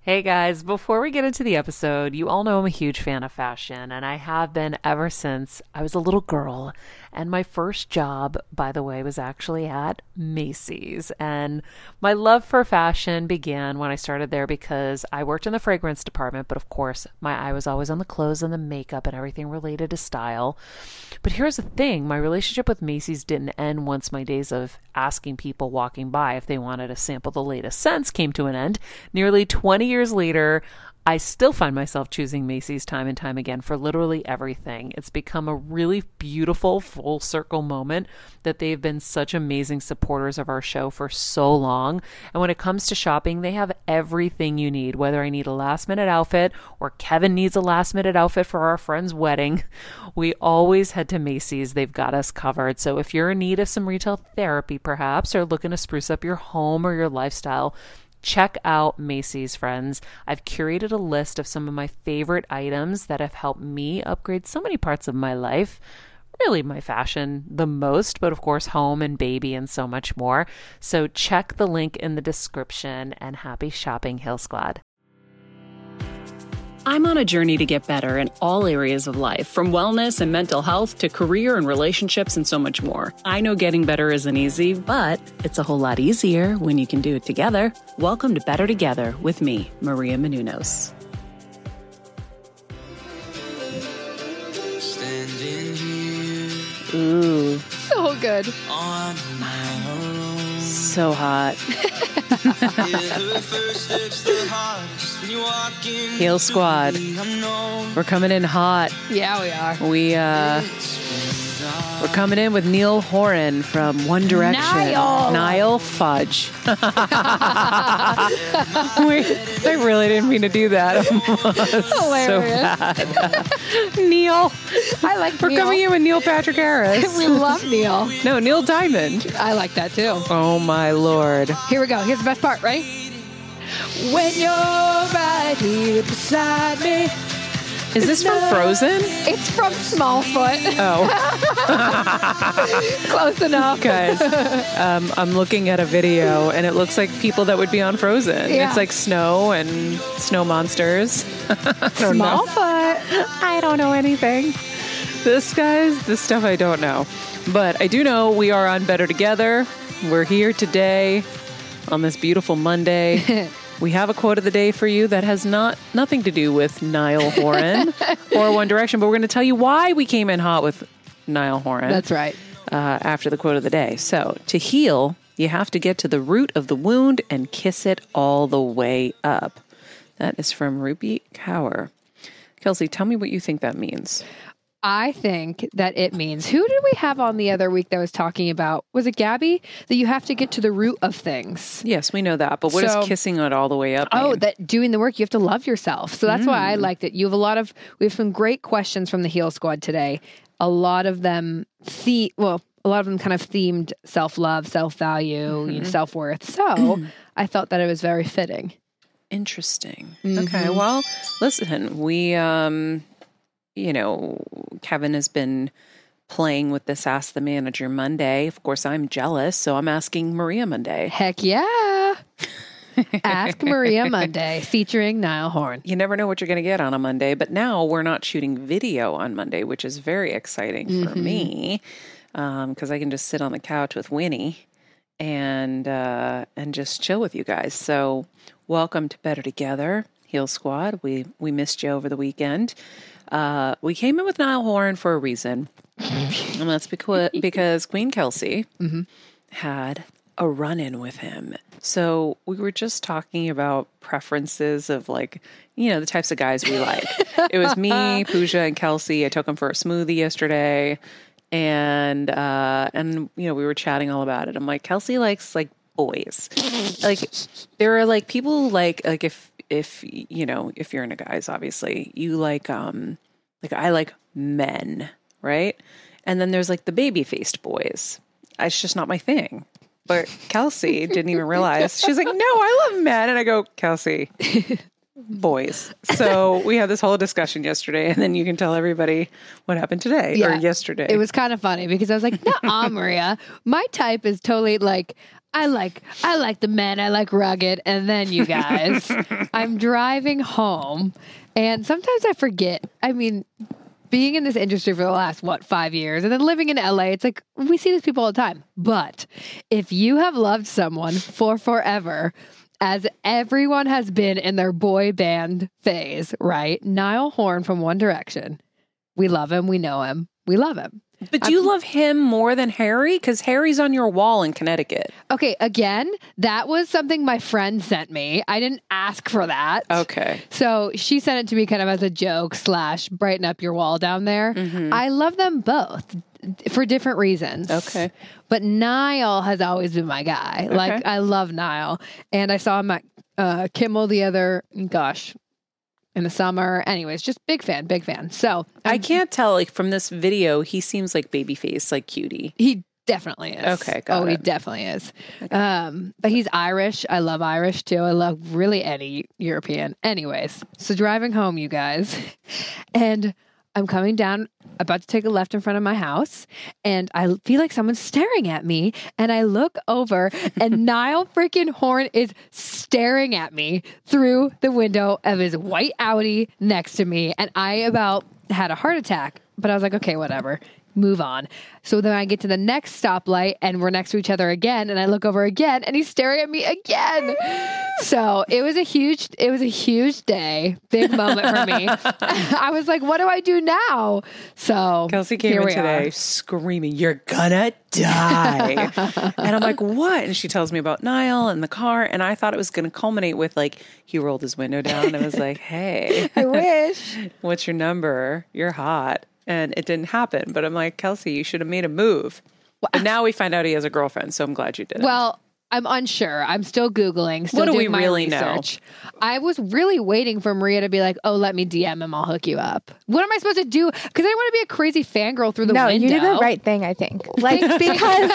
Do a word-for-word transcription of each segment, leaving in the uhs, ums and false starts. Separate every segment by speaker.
Speaker 1: Hey guys, before we get into the episode, you all know I'm a huge fan of fashion, and I have been ever since I was a little girl. And my first job, by the way, was actually at Macy's. And my love for fashion began when I started there because I worked in the fragrance department, but of course, my eye was always on the clothes and the makeup and everything related to style. But here's the thing, my relationship with Macy's didn't end once my days of asking people walking by if they wanted to sample the latest scents came to an end. Nearly twenty years later, I still find myself choosing Macy's time and time again for literally everything. It's become a really beautiful full circle moment that they've been such amazing supporters of our show for so long. And when it comes to shopping, they have everything you need, whether I need a last minute outfit or Kevin needs a last minute outfit for our friend's wedding. We always head to Macy's. They've got us covered. So if you're in need of some retail therapy, perhaps, or looking to spruce up your home or your lifestyle, check out Macy's, friends. I've curated a list of some of my favorite items that have helped me upgrade so many parts of my life. Really my fashion the most, but of course home and baby and so much more. So check the link in the description and happy shopping, Heal Squad.
Speaker 2: I'm on a journey to get better in all areas of life, from wellness and mental health to career and relationships and so much more. I know getting better isn't easy, but it's a whole lot easier when you can do it together. Welcome to Better Together with me, Maria Menounos.
Speaker 3: Standing here
Speaker 1: Ooh,
Speaker 4: So good.
Speaker 3: on my own.
Speaker 1: so hot.
Speaker 3: Her first steps the hardest when you walk in.
Speaker 1: Heal Squad. We're coming in hot.
Speaker 4: Yeah, we are.
Speaker 1: We, uh, we're coming in with Neil Horan from One Direction.
Speaker 4: Niall.
Speaker 1: Niall Fudge. Wait, I really didn't mean to do that. So
Speaker 4: Hilarious.
Speaker 1: bad. Neil.
Speaker 4: I like
Speaker 1: We're
Speaker 4: Neil.
Speaker 1: coming in with Neil Patrick Harris.
Speaker 4: We love Neil.
Speaker 1: No, Neil Diamond.
Speaker 4: I like that too.
Speaker 1: Oh my Lord.
Speaker 4: Here we go. Here's the best part, right? When you're right here beside me.
Speaker 1: Is this from Frozen?
Speaker 4: It's from Smallfoot.
Speaker 1: Oh,
Speaker 4: Close enough.
Speaker 1: guys. Um, I'm looking at a video and it looks like people that would be on Frozen.
Speaker 4: Yeah.
Speaker 1: It's like snow and snow monsters. I don't know.
Speaker 4: Smallfoot.
Speaker 1: I don't know anything. This, guys, this stuff I don't know. But I do know we are on Better Together. We're here today on this beautiful Monday. We have a quote of the day for you that has not nothing to do with Niall Horan or One Direction, but we're going to tell you why we came in hot with Niall Horan.
Speaker 4: That's right.
Speaker 1: Uh, after the quote of the day. So, to heal, you have to get to the root of the wound and kiss it all the way up. That is from Rupi Kaur. Kelsey, tell me what you think that means.
Speaker 4: I think that it means, who did we have on the other week that was talking about, was it Gabby? That you have to get to the root of things.
Speaker 1: Yes, we know that, but what
Speaker 4: So-
Speaker 1: does kissing it all the way up
Speaker 4: Oh,
Speaker 1: mean?
Speaker 4: that doing the work, you have to love yourself. So that's why I
Speaker 1: Mm.
Speaker 4: liked it. You have a lot of, we have some great questions from the Heal Squad today. A lot of them, the, well, a lot of them kind of themed self-love, self-value,
Speaker 1: Mm-hmm.
Speaker 4: you know, self-worth. So I thought that it was very fitting.
Speaker 1: Interesting.
Speaker 4: Mm-hmm.
Speaker 1: Okay, well, listen, we, um, you know, Kevin has been playing with this Ask the Manager Monday. Of course, I'm jealous, so I'm asking Maria Monday.
Speaker 4: Heck yeah. Ask Maria Monday, featuring Niall Horan.
Speaker 1: You never know what you're going to get on a Monday, but now we're not shooting video on Monday, which is very exciting for
Speaker 4: Mm-hmm.
Speaker 1: me because I can just sit on the couch with Winnie and uh, and just chill with you guys. So welcome to Better Together, Heal Squad. We we missed you over the weekend. Uh, we came in with Niall Horan for a reason, and that's because because Queen Kelsey
Speaker 4: Mm-hmm.
Speaker 1: had a run-in with him. So we were just talking about preferences of, like, you know, the types of guys we like. It was me, Pooja, and Kelsey. I took him for a smoothie yesterday, and uh, and you know, we were chatting all about it. I'm like, Kelsey likes like boys. Like, there are like people who like like if if you know, if you're into guys, obviously you like um like I like men, right? And then there's like the baby-faced boys. It's just not my thing. But Kelsey didn't even realize. She's like, no, I love men. And I go, Kelsey,
Speaker 5: boys. So we had this whole discussion yesterday, and then you can tell everybody what happened today
Speaker 4: Yeah.
Speaker 5: or yesterday.
Speaker 4: It was kind of funny because I was like, "Nah, Maria, my type is totally like I like I like the men, I like rugged." And then you guys, I'm driving home, and sometimes I forget. I mean, being in this industry for the last what five years, and then living in L A, it's like we see these people all the time. But if you have loved someone for forever, as everyone has been in their boy band phase, right? Niall Horan from One Direction. We love him. We know him. We love him.
Speaker 5: But do you love him more than Harry? Because Harry's on your wall in Connecticut.
Speaker 4: Okay, again, that was something my friend sent me. I didn't ask for that.
Speaker 5: Okay.
Speaker 4: So she sent it to me kind of as a joke slash brighten up your wall down there.
Speaker 5: Mm-hmm.
Speaker 4: I love them both for different reasons.
Speaker 5: Okay.
Speaker 4: But Niall has always been my guy.
Speaker 5: Okay.
Speaker 4: Like, I love Niall. And I saw him at uh, Kimmel the other, gosh, in the summer. Anyways, just big fan, big fan. So
Speaker 5: I can't tell, like, from this video, he seems like babyface, like cutie.
Speaker 4: he definitely is.
Speaker 5: Okay, got
Speaker 4: oh, he
Speaker 5: it.
Speaker 4: definitely is. Um, but he's Irish. I love Irish too. I love really any European. Anyways, so driving home, you guys, and I'm coming down, about to take a left in front of my house, and I feel like someone's staring at me, and I look over, and Niall freaking Horan is staring at me through the window of his white Audi next to me, and I about had a heart attack, but I was like, okay, whatever. Move on. So then I get to the next stoplight and we're next to each other again, and I look over again and he's staring at me again. So it was a huge, it was a huge day, big moment for me. I was like, what do I do now? So
Speaker 5: Kelsey came
Speaker 4: here
Speaker 5: in
Speaker 4: we
Speaker 5: today
Speaker 4: are.
Speaker 5: screaming, "You're gonna die." And I'm like, what? And she tells me about Niall and the car. And I thought it was going to culminate with, like, he rolled his window down and was like, hey,
Speaker 6: I wish.
Speaker 5: what's your number? You're hot. And it didn't happen. But I'm like, Kelsey, you should have made a move. But now we find out he has a girlfriend. So I'm glad you did it.
Speaker 4: Well, I'm unsure. I'm still Googling. Still
Speaker 5: What do
Speaker 4: doing
Speaker 5: we
Speaker 4: my
Speaker 5: really know?
Speaker 4: research. I was really waiting for Maria to be like, oh, let me D M him. I'll hook you up. What am I supposed to do? Because I didn't want to be a crazy fangirl through the
Speaker 6: No,
Speaker 4: window.
Speaker 6: you did the right thing, I think. Like, because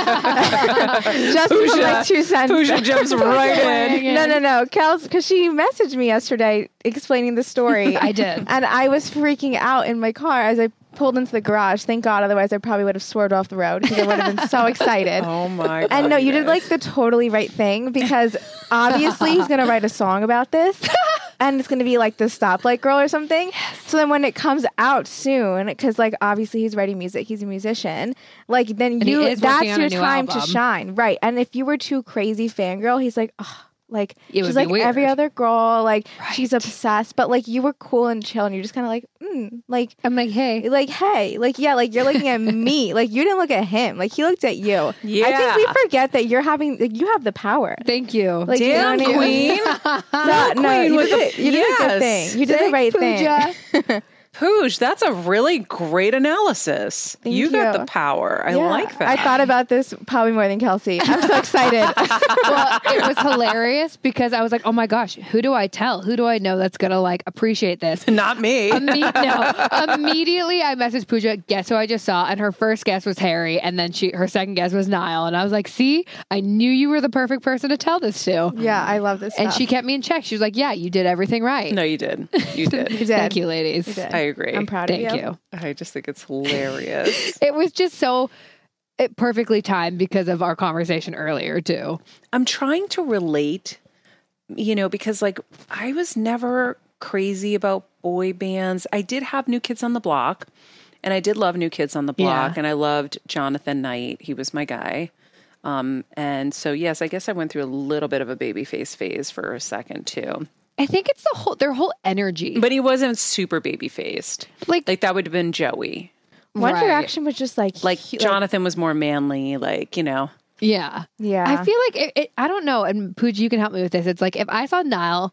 Speaker 6: just for like two cents.
Speaker 5: Pooja jumps right in.
Speaker 6: No, no, no. Kels, because she messaged me yesterday explaining the story.
Speaker 4: I did.
Speaker 6: And I was freaking out in my car as I pulled into the garage. Thank God. Otherwise, I probably would have swerved off the road because I would have been so excited.
Speaker 5: Oh my God.
Speaker 6: And no, you did
Speaker 5: guys.
Speaker 6: like the totally right thing because obviously he's going to write a song about this and it's going to be like the Stoplight Girl or something. So then when it comes out soon, because like obviously he's writing music, he's a musician, like then
Speaker 4: And he
Speaker 6: you,
Speaker 4: is working
Speaker 6: that's
Speaker 4: on a
Speaker 6: your
Speaker 4: new
Speaker 6: time to
Speaker 4: album.
Speaker 6: shine. Right. And if you were too crazy fangirl, he's like, oh, like
Speaker 4: It would
Speaker 6: she's
Speaker 4: be
Speaker 6: like
Speaker 4: weird.
Speaker 6: every other girl, like she's
Speaker 4: Right.
Speaker 6: obsessed, but like you were cool and chill and you're just kind of like, mm, like,
Speaker 4: I'm like, hey.
Speaker 6: like, hey, like, yeah, like you're looking at me. Like you didn't look at him. Like he looked at you. I think
Speaker 5: Yeah.
Speaker 6: we forget that you're having, like, you have the power.
Speaker 4: Thank you.
Speaker 6: Like, you know
Speaker 5: Damn,
Speaker 6: what I mean?
Speaker 5: queen.
Speaker 6: No, no,
Speaker 5: queen
Speaker 6: you
Speaker 5: with
Speaker 6: did,
Speaker 5: the-
Speaker 6: it, you did a
Speaker 5: Yes.
Speaker 6: good thing. You did the right thing.
Speaker 5: Pooja, that's a really great analysis.
Speaker 6: Thank
Speaker 5: you got
Speaker 6: you.
Speaker 5: the power. I
Speaker 6: Yeah,
Speaker 5: like that.
Speaker 6: I thought about this probably more than Kelsey. I'm so excited.
Speaker 4: Well, it was hilarious because I was like, oh my gosh, who do I tell? Who do I know that's going to like appreciate this?
Speaker 5: Not me.
Speaker 4: Imme- no, immediately I messaged Pooja, guess who I just saw? And her first guess was Harry. And then she, her second guess was Niall. And I was like, see, I knew you were the perfect person to tell this to.
Speaker 6: Yeah, I love this
Speaker 4: And
Speaker 6: stuff.
Speaker 4: she kept me in check. She was like, yeah, you did everything right.
Speaker 5: No, you did. You did.
Speaker 6: You did.
Speaker 4: Thank you, ladies.
Speaker 6: You did.
Speaker 5: I agree.
Speaker 6: I'm proud
Speaker 4: Thank
Speaker 6: of you.
Speaker 4: you.
Speaker 5: I just think it's hilarious.
Speaker 4: It was just so it perfectly timed because of our conversation earlier, too.
Speaker 5: I'm trying to relate, you know, because like I was never crazy about boy bands. I did have New Kids on the Block, and I did love New Kids on the Block,
Speaker 4: Yeah.
Speaker 5: and I loved Jonathan Knight. He was my guy. Um, and so, yes, I guess I went through a little bit of a babyface phase for a second too.
Speaker 4: I think it's the whole their whole energy.
Speaker 5: But he wasn't super baby faced.
Speaker 4: Like-
Speaker 5: like that would have been Joey.
Speaker 6: One
Speaker 4: Right.
Speaker 6: Direction was just like,
Speaker 5: Like
Speaker 6: he-
Speaker 5: Jonathan was more manly, like, you know.
Speaker 4: Yeah.
Speaker 6: Yeah.
Speaker 4: I feel like it, it, I don't know. And Pooja, you can help me with this. It's like if I saw Niall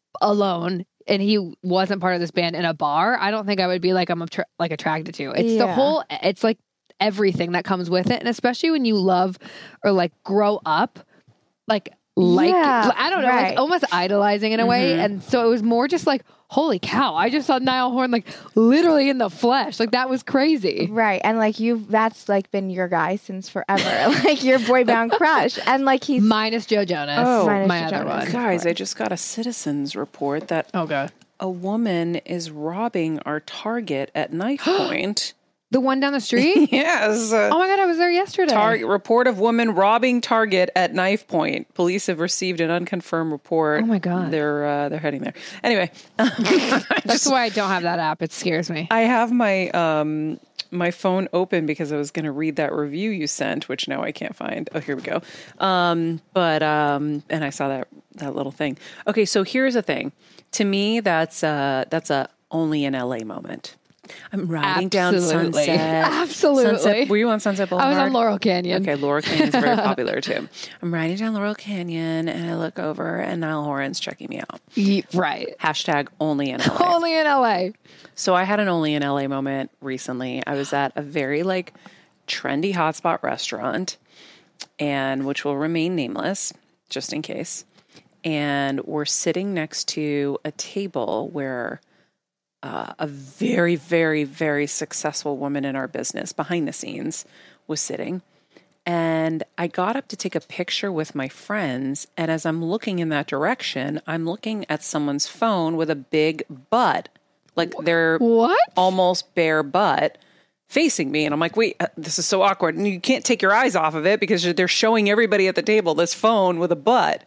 Speaker 4: alone and he wasn't part of this band in a bar, I don't think I would be like I'm attra- like attracted to. It's the
Speaker 6: Yeah.
Speaker 4: whole. It's like everything that comes with it, and especially when you love or like grow up, like like,
Speaker 6: Yeah,
Speaker 4: I don't know,
Speaker 6: right.
Speaker 4: like almost idolizing in a way. And so it was more just like, holy cow, I just saw Niall Horan like literally in the flesh. Like that was crazy.
Speaker 6: Right. And like you, that's like been your guy since forever. Like your boy band crush. And like he's
Speaker 4: Minus Joe Jonas.
Speaker 5: Oh,
Speaker 6: Minus
Speaker 4: my
Speaker 6: Joe
Speaker 4: other
Speaker 6: Jonas.
Speaker 4: one.
Speaker 5: Guys, I just got a Citizens report that
Speaker 4: Oh, God.
Speaker 5: a woman is robbing our Target at knife point.
Speaker 4: The one down the street?
Speaker 5: Yes. uh,
Speaker 4: Oh my God, I was there yesterday.
Speaker 5: Target report of woman robbing Target at knife point. Police have received an unconfirmed report.
Speaker 4: Oh my God.
Speaker 5: They're uh, they're heading there. Anyway,
Speaker 4: That's why I don't have that app. It scares me.
Speaker 5: I have my um my phone open because I was going to read that review you sent, which now I can't find. Oh, here we go. Um, but um, and I saw that that little thing. Okay, so here's the thing. To me, that's uh that's a only in L A moment. I'm riding down
Speaker 4: Absolutely.
Speaker 5: Sunset.
Speaker 4: Absolutely.
Speaker 5: Sunset. Were you on Sunset
Speaker 4: I
Speaker 5: Boulevard?
Speaker 4: was on Laurel Canyon.
Speaker 5: Okay, Laurel Canyon's very popular too. I'm riding down Laurel Canyon and I look over and Niall Horan's checking me out.
Speaker 4: Ye- right.
Speaker 5: Hashtag only in L A.
Speaker 4: Only in L A.
Speaker 5: So I had an only in L A moment recently. I was at a very like trendy hotspot restaurant, and which will remain nameless just in case. And we're sitting next to a table where uh, a very, very, very successful woman in our business behind the scenes was sitting. And I got up to take a picture with my friends. And as I'm looking in that direction, I'm looking at someone's phone with a big butt, like their
Speaker 4: What?
Speaker 5: almost bare butt facing me. And I'm like, wait, uh, this is so awkward. And you can't take your eyes off of it because they're showing everybody at the table this phone with a butt.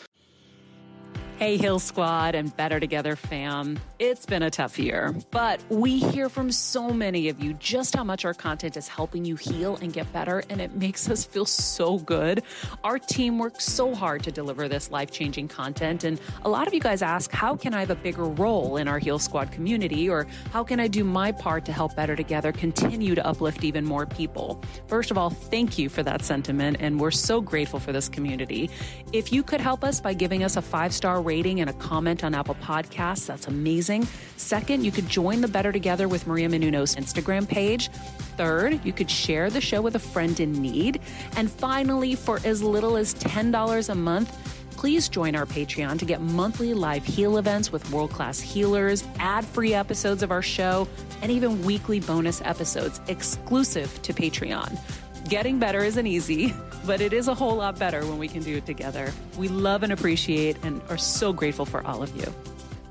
Speaker 2: Hey, Hill Squad and Better Together fam. It's been a tough year, but we hear from so many of you just how much our content is helping you heal and get better, and it makes us feel so good. Our team works so hard to deliver this life-changing content, and a lot of you guys ask, how can I have a bigger role in our Heal Squad community, or how can I do my part to help Better Together continue to uplift even more people? First of all, thank you for that sentiment, and we're so grateful for this community. If you could help us by giving us a five-star rating and a comment on Apple Podcasts, that's amazing. Second, you could join the Better Together with Maria Menounos Instagram page. Third, you could share the show with a friend in need. And finally, for as little as ten dollars a month, please join our Patreon to get monthly live heal events with world-class healers, ad-free episodes of our show, and even weekly bonus episodes exclusive to Patreon. Getting better isn't easy, but it is a whole lot better when we can do it together. We love and appreciate and are so grateful for all of you.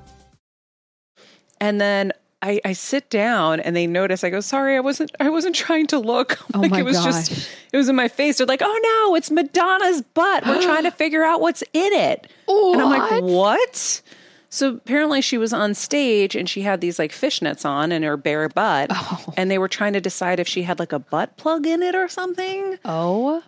Speaker 5: And then I, I sit down and they notice. I go, sorry, I wasn't I wasn't trying to look.
Speaker 4: Oh
Speaker 5: Like
Speaker 4: my
Speaker 5: it was
Speaker 4: gosh.
Speaker 5: just it was in my face. They're like, oh no, it's Madonna's butt. We're trying to figure out what's in it. And I'm like,
Speaker 4: What?
Speaker 5: what? So apparently she was on stage and she had these like fishnets on and her bare butt.
Speaker 4: Oh.
Speaker 5: And they were trying to decide if she had like a butt plug in it or something.
Speaker 4: Oh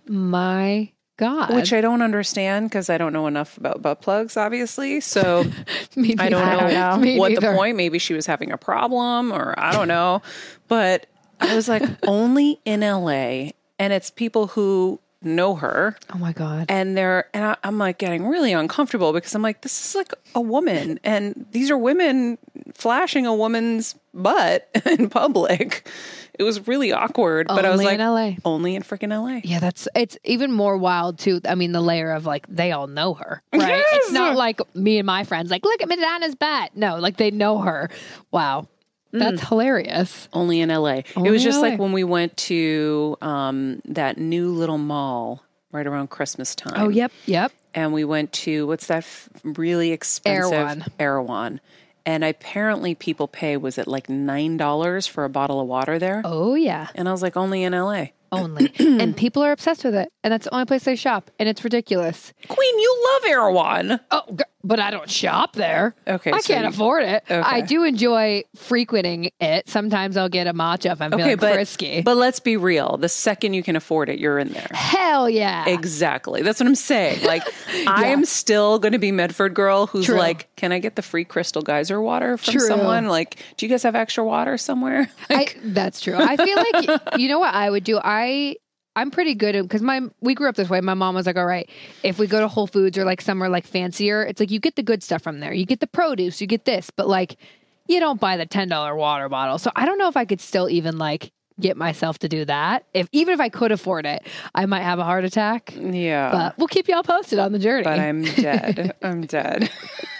Speaker 4: my God.
Speaker 5: Which I don't understand because I don't know enough about butt plugs, obviously. So
Speaker 4: Me
Speaker 5: I don't
Speaker 4: neither.
Speaker 5: know,
Speaker 6: I don't know.
Speaker 4: Me
Speaker 5: what
Speaker 4: neither.
Speaker 5: the point. Maybe she was having a problem or I don't know. But I was like, only in L A. And it's people who know her.
Speaker 4: Oh my God.
Speaker 5: And they're, and I, I'm like getting really uncomfortable because I'm like, this is like a woman. And these are women flashing a woman's butt in public. It was really awkward. But I was
Speaker 4: Only
Speaker 5: like,
Speaker 4: in L A.
Speaker 5: only in freaking L A.
Speaker 4: Yeah, that's it's even more wild too. I mean, the layer of like they all know her, right? It's
Speaker 5: Yes.
Speaker 4: not like me and my friends like look at Madonna's butt. No, like they know her. Wow, that's hilarious.
Speaker 5: Only in L A.
Speaker 4: Only
Speaker 5: it was
Speaker 4: in
Speaker 5: just
Speaker 4: L A.
Speaker 5: like when we went to um, that new little mall right around Christmas time.
Speaker 4: Oh, yep, yep.
Speaker 5: And we went to, what's that f- really expensive?
Speaker 4: Erewhon.
Speaker 5: Erewhon. And apparently people pay, was it like nine dollars for a bottle of water there?
Speaker 4: Oh yeah,
Speaker 5: And I was like, only in L A.
Speaker 4: only. And people are obsessed with it, and that's the only place they shop, and it's ridiculous.
Speaker 5: Queen, you love Erewhon.
Speaker 4: Oh, g- but I don't shop there.
Speaker 5: Okay,
Speaker 4: I
Speaker 5: so
Speaker 4: can't
Speaker 5: you-
Speaker 4: afford it.
Speaker 5: Okay.
Speaker 4: I do enjoy frequenting it. Sometimes I'll get a matcha if I'm
Speaker 5: Okay,
Speaker 4: feeling
Speaker 5: but,
Speaker 4: frisky.
Speaker 5: but let's be real. The second you can afford it, you're in there.
Speaker 4: Hell yeah.
Speaker 5: Exactly. That's what I'm saying. Like, I am still going to be Medford girl who's
Speaker 4: True.
Speaker 5: like, can I get the free Crystal Geyser water from
Speaker 4: True.
Speaker 5: someone? Like, do you guys have extra water somewhere?
Speaker 4: I, that's true. I feel like you know what I would do. I I'm pretty good at because my we grew up this way. My mom was like, all right, if we go to Whole Foods or like somewhere like fancier, it's like you get the good stuff from there. You get the produce, you get this, but like you don't buy the ten dollar water bottle. So I don't know if I could still even like get myself to do that. If even if I could afford it, I might have a heart attack.
Speaker 5: Yeah.
Speaker 4: But we'll keep y'all posted on the journey.
Speaker 5: But I'm dead. I'm dead.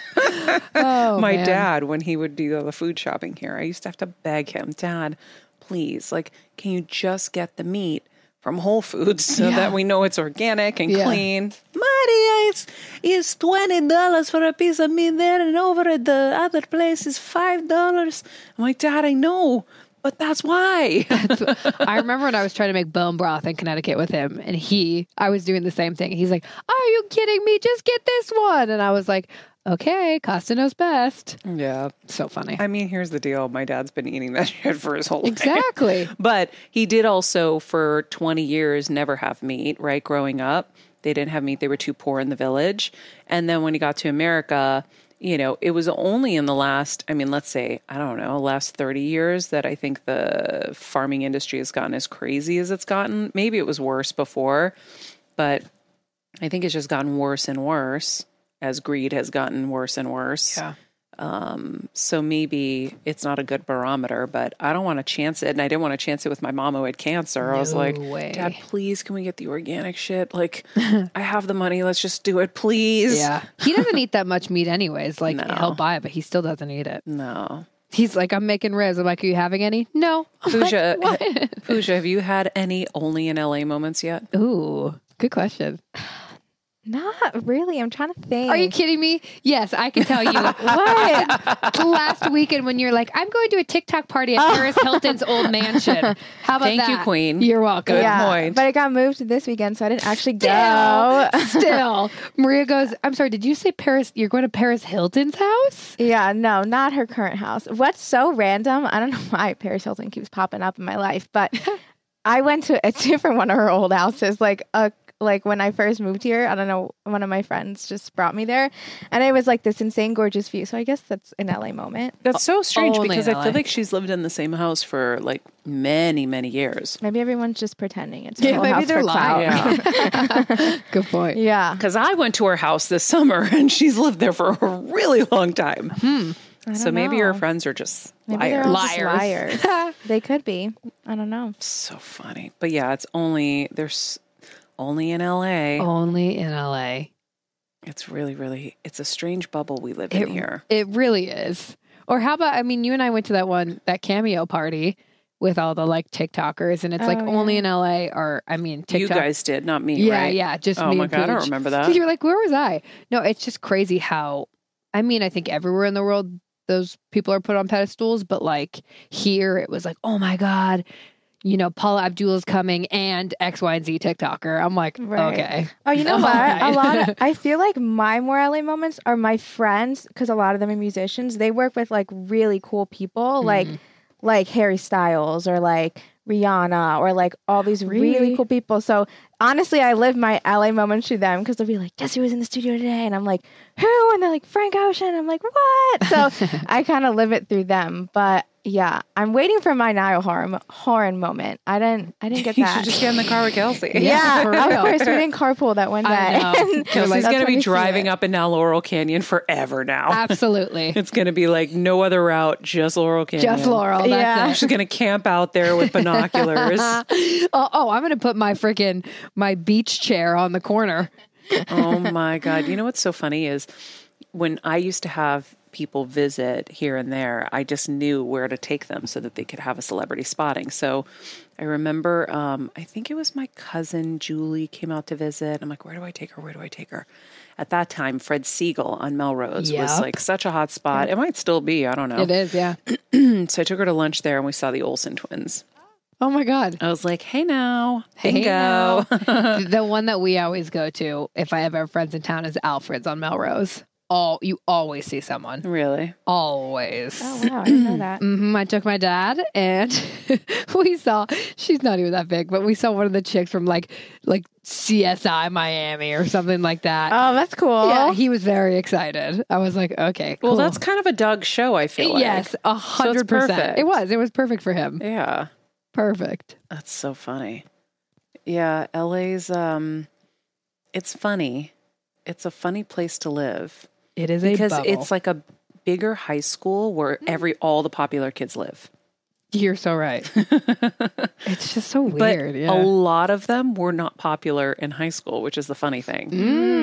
Speaker 4: oh,
Speaker 5: My
Speaker 4: man.
Speaker 5: dad, when he would do the food shopping here, I used to have to beg him, Dad, please, like, can you just get the meat from Whole Foods so
Speaker 4: Yeah.
Speaker 5: that we know it's organic and
Speaker 4: Yeah.
Speaker 5: clean? Maria, it's, it's twenty dollars for a piece of meat there, and over at the other place is five dollars. I'm like, Dad, I know, but that's why.
Speaker 4: I remember when I was trying to make bone broth in Connecticut with him, and he, I was doing the same thing. He's like, "Are you kidding me? Just get this one." And I was like, "Okay, Costa knows best."
Speaker 5: Yeah.
Speaker 4: So funny.
Speaker 5: I mean, here's the deal. My dad's been eating that shit for his whole life.
Speaker 4: Exactly.
Speaker 5: But he did also, for twenty years, never have meat, right? Growing up, they didn't have meat. They were too poor in the village. And then when he got to America, you know, it was only in the last, I mean, let's say, I don't know, last thirty years that I think the farming industry has gotten as crazy as it's gotten. Maybe it was worse before, but I think it's just gotten worse and worse as greed has gotten worse and worse.
Speaker 4: Yeah.
Speaker 5: Um, so maybe it's not a good barometer, but I don't want to chance it. And I didn't want to chance it with my mom who had cancer. I was
Speaker 4: No
Speaker 5: like,
Speaker 4: way.
Speaker 5: Dad, please, can we get the organic shit? Like, I have the money. Let's just do it, please.
Speaker 4: Yeah. He doesn't eat that much meat anyways. Like,
Speaker 5: No.
Speaker 4: he'll buy it, but he still doesn't eat it.
Speaker 5: No.
Speaker 4: He's like, "I'm making ribs." I'm like, "Are you having any?" "No." I'm like,
Speaker 5: Pooja,
Speaker 4: "What?"
Speaker 5: Pooja, have you had any only in L A moments yet?
Speaker 4: Ooh, good question.
Speaker 6: Not really. I'm trying to think.
Speaker 4: Are you kidding me? Yes, I can tell you. What? Last weekend when you're like, "I'm going to a TikTok party at Paris Hilton's old mansion." How about
Speaker 5: Thank
Speaker 4: that?
Speaker 5: you, Queen.
Speaker 4: You're welcome.
Speaker 5: Good
Speaker 6: Yeah,
Speaker 5: point.
Speaker 6: but it got moved this weekend, so I didn't actually
Speaker 4: Still,
Speaker 6: go.
Speaker 4: still. Maria goes, "I'm sorry, did you say Paris? You're going to Paris Hilton's house?"
Speaker 6: Yeah, no, not her current house. What's so random? I don't know why Paris Hilton keeps popping up in my life, but I went to a different one of her old houses, like a like when I first moved here. I don't know, one of my friends just brought me there, and it was like this insane, gorgeous view. So I guess that's an L A moment.
Speaker 5: That's so strange
Speaker 4: Only
Speaker 5: because
Speaker 4: in
Speaker 5: I feel
Speaker 4: L A.
Speaker 5: like she's lived in the same house for like many, many years.
Speaker 6: Maybe everyone's just pretending it's her
Speaker 4: Yeah,
Speaker 6: old
Speaker 4: maybe
Speaker 6: house
Speaker 4: they're
Speaker 6: for clout.
Speaker 5: Yeah.
Speaker 4: Good point.
Speaker 6: Yeah.
Speaker 5: Because I went to her house this summer and she's lived there for a really long time.
Speaker 6: I
Speaker 5: So
Speaker 6: don't
Speaker 5: maybe her
Speaker 6: know.
Speaker 5: friends are just
Speaker 6: Maybe they're
Speaker 5: liars.
Speaker 6: all just
Speaker 4: Liars.
Speaker 6: liars. They could be. I don't know.
Speaker 5: So funny. But yeah, it's only, there's only in L A.
Speaker 4: Only in L A.
Speaker 5: It's really, really, it's a strange bubble we live in
Speaker 4: It,
Speaker 5: here.
Speaker 4: it really is. Or how about, I mean, you and I went to that one, that Cameo party with all the like TikTokers, and it's like
Speaker 6: Oh,
Speaker 4: only
Speaker 6: yeah.
Speaker 4: in L A, or I mean, TikTok.
Speaker 5: You guys did, not me,
Speaker 4: Yeah,
Speaker 5: right?
Speaker 4: yeah, just
Speaker 5: Oh
Speaker 4: me
Speaker 5: my
Speaker 4: and
Speaker 5: God, I don't
Speaker 4: Paige.
Speaker 5: remember
Speaker 4: So
Speaker 5: that.
Speaker 4: you're like, where was I? No, it's just crazy how, I mean, I think everywhere in the world, those people are put on pedestals, but like here, it was like, oh my God, you know, Paula Abdul's coming and X, Y, and Z TikToker. I'm like,
Speaker 6: Right.
Speaker 4: okay.
Speaker 6: Oh, you know
Speaker 4: All
Speaker 6: what?
Speaker 4: right.
Speaker 6: A lot of, I feel like my more L A moments are my friends, because a lot of them are musicians. They work with like really cool people, like like Harry Styles or like Rihanna or like all these really,
Speaker 4: Really?
Speaker 6: cool people. So honestly, I live my L A moments through them, because they'll be like, "Guess who was in the studio today?" And I'm like, "Who?" And they're like, "Frank Ocean." I'm like, "What?" So I kind of live it through them. But yeah, I'm waiting for my Niall Horan, Horan moment. I didn't. I didn't get
Speaker 5: You
Speaker 6: that.
Speaker 5: should just get in the car with Kelsey.
Speaker 6: yeah,
Speaker 4: for
Speaker 6: of
Speaker 4: real.
Speaker 6: course, we didn't carpool that one day.
Speaker 4: I know.
Speaker 6: And
Speaker 5: Kelsey's
Speaker 6: that's
Speaker 5: going to
Speaker 6: when
Speaker 5: be
Speaker 6: we see
Speaker 5: driving
Speaker 6: it.
Speaker 5: up and down Laurel Canyon forever now.
Speaker 4: Absolutely.
Speaker 5: It's going to be like no other route, just Laurel Canyon.
Speaker 4: Just Laurel. That's
Speaker 6: Yeah.
Speaker 4: it.
Speaker 5: She's going to camp out there with binoculars.
Speaker 4: oh, oh, I'm going to put my freaking, my beach chair on the corner.
Speaker 5: Oh my God. You know what's so funny is when I used to have people visit here and there, I just knew where to take them so that they could have a celebrity spotting. So I remember, um, I think it was my cousin Julie came out to visit. I'm like, where do I take her? Where do I take her? At that time, Fred Siegel on Melrose was
Speaker 4: Yep.
Speaker 5: like such a hot spot. It might still be. I don't know.
Speaker 4: It is, yeah.
Speaker 5: So I took her to lunch there and we saw the Olsen twins.
Speaker 4: Oh my God.
Speaker 5: I was like, hey now,
Speaker 4: Hey
Speaker 5: bingo.
Speaker 4: now. The one that we always go to if I have our friends in town is Alfred's on Melrose. All you always see someone.
Speaker 5: Really?
Speaker 4: Always.
Speaker 6: Oh wow, I didn't know that.
Speaker 4: hmm I took my dad and we saw, she's not even that big, but we saw one of the chicks from like like C S I Miami or something like that.
Speaker 6: Oh, that's cool.
Speaker 4: Yeah, he was very excited. I was like, okay,
Speaker 5: Well,
Speaker 4: cool.
Speaker 5: that's kind of a Doug show, I feel like.
Speaker 4: Yes, a hundred percent.
Speaker 5: perfect.
Speaker 4: It was. It was perfect for him.
Speaker 5: Yeah.
Speaker 4: Perfect.
Speaker 5: That's so funny. Yeah, L A's um it's funny. It's a funny place to live
Speaker 4: It is a
Speaker 5: because
Speaker 4: bubble.
Speaker 5: it's like a bigger high school where every all the popular kids live.
Speaker 4: You're so right. It's just so
Speaker 5: But
Speaker 4: weird. yeah.
Speaker 5: a lot of them were not popular in high school, which is the funny thing.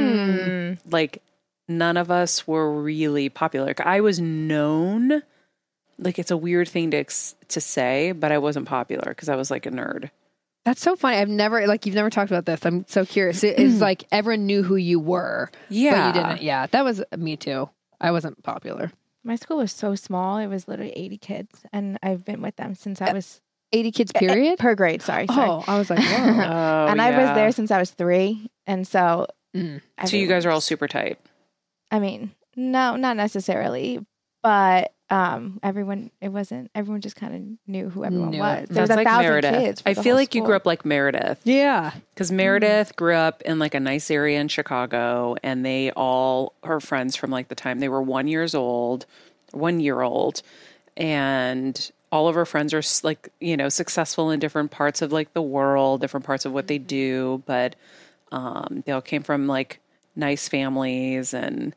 Speaker 4: Mm.
Speaker 5: Like, none of us were really popular. I was known. Like, it's a weird thing to ex- to say, but I wasn't popular because I was like a nerd.
Speaker 4: That's so funny. I've never, like, you've never talked about this. I'm so curious. It is like everyone knew who you were.
Speaker 5: Yeah.
Speaker 4: But you didn't. Yeah. That was me too. I wasn't popular.
Speaker 6: My school was so small. It was literally eighty kids. And I've been with them since I was
Speaker 4: eighty kids, period?
Speaker 6: per grade. Sorry. sorry.
Speaker 4: Oh, I was like, whoa.
Speaker 5: Oh,
Speaker 6: and I was
Speaker 5: yeah.
Speaker 6: there since I was three. And so.
Speaker 4: Mm.
Speaker 5: So you guys are all super tight.
Speaker 6: I mean, no, not necessarily. But um, everyone, it wasn't, everyone just kind of knew who everyone
Speaker 4: Knew
Speaker 6: was.
Speaker 4: it.
Speaker 6: There was
Speaker 5: That's
Speaker 6: a
Speaker 5: like
Speaker 6: thousand
Speaker 5: Meredith.
Speaker 6: kids. for
Speaker 5: I
Speaker 6: the
Speaker 5: feel
Speaker 6: whole
Speaker 5: like you
Speaker 6: school.
Speaker 5: grew up like Meredith.
Speaker 4: Yeah.
Speaker 5: Because Meredith grew up in like a nice area in Chicago, and they all, her friends from like the time they were one years old, one year old, and all of her friends are like, you know, successful in different parts of like the world, different parts of what they do, but um, they all came from like nice families, and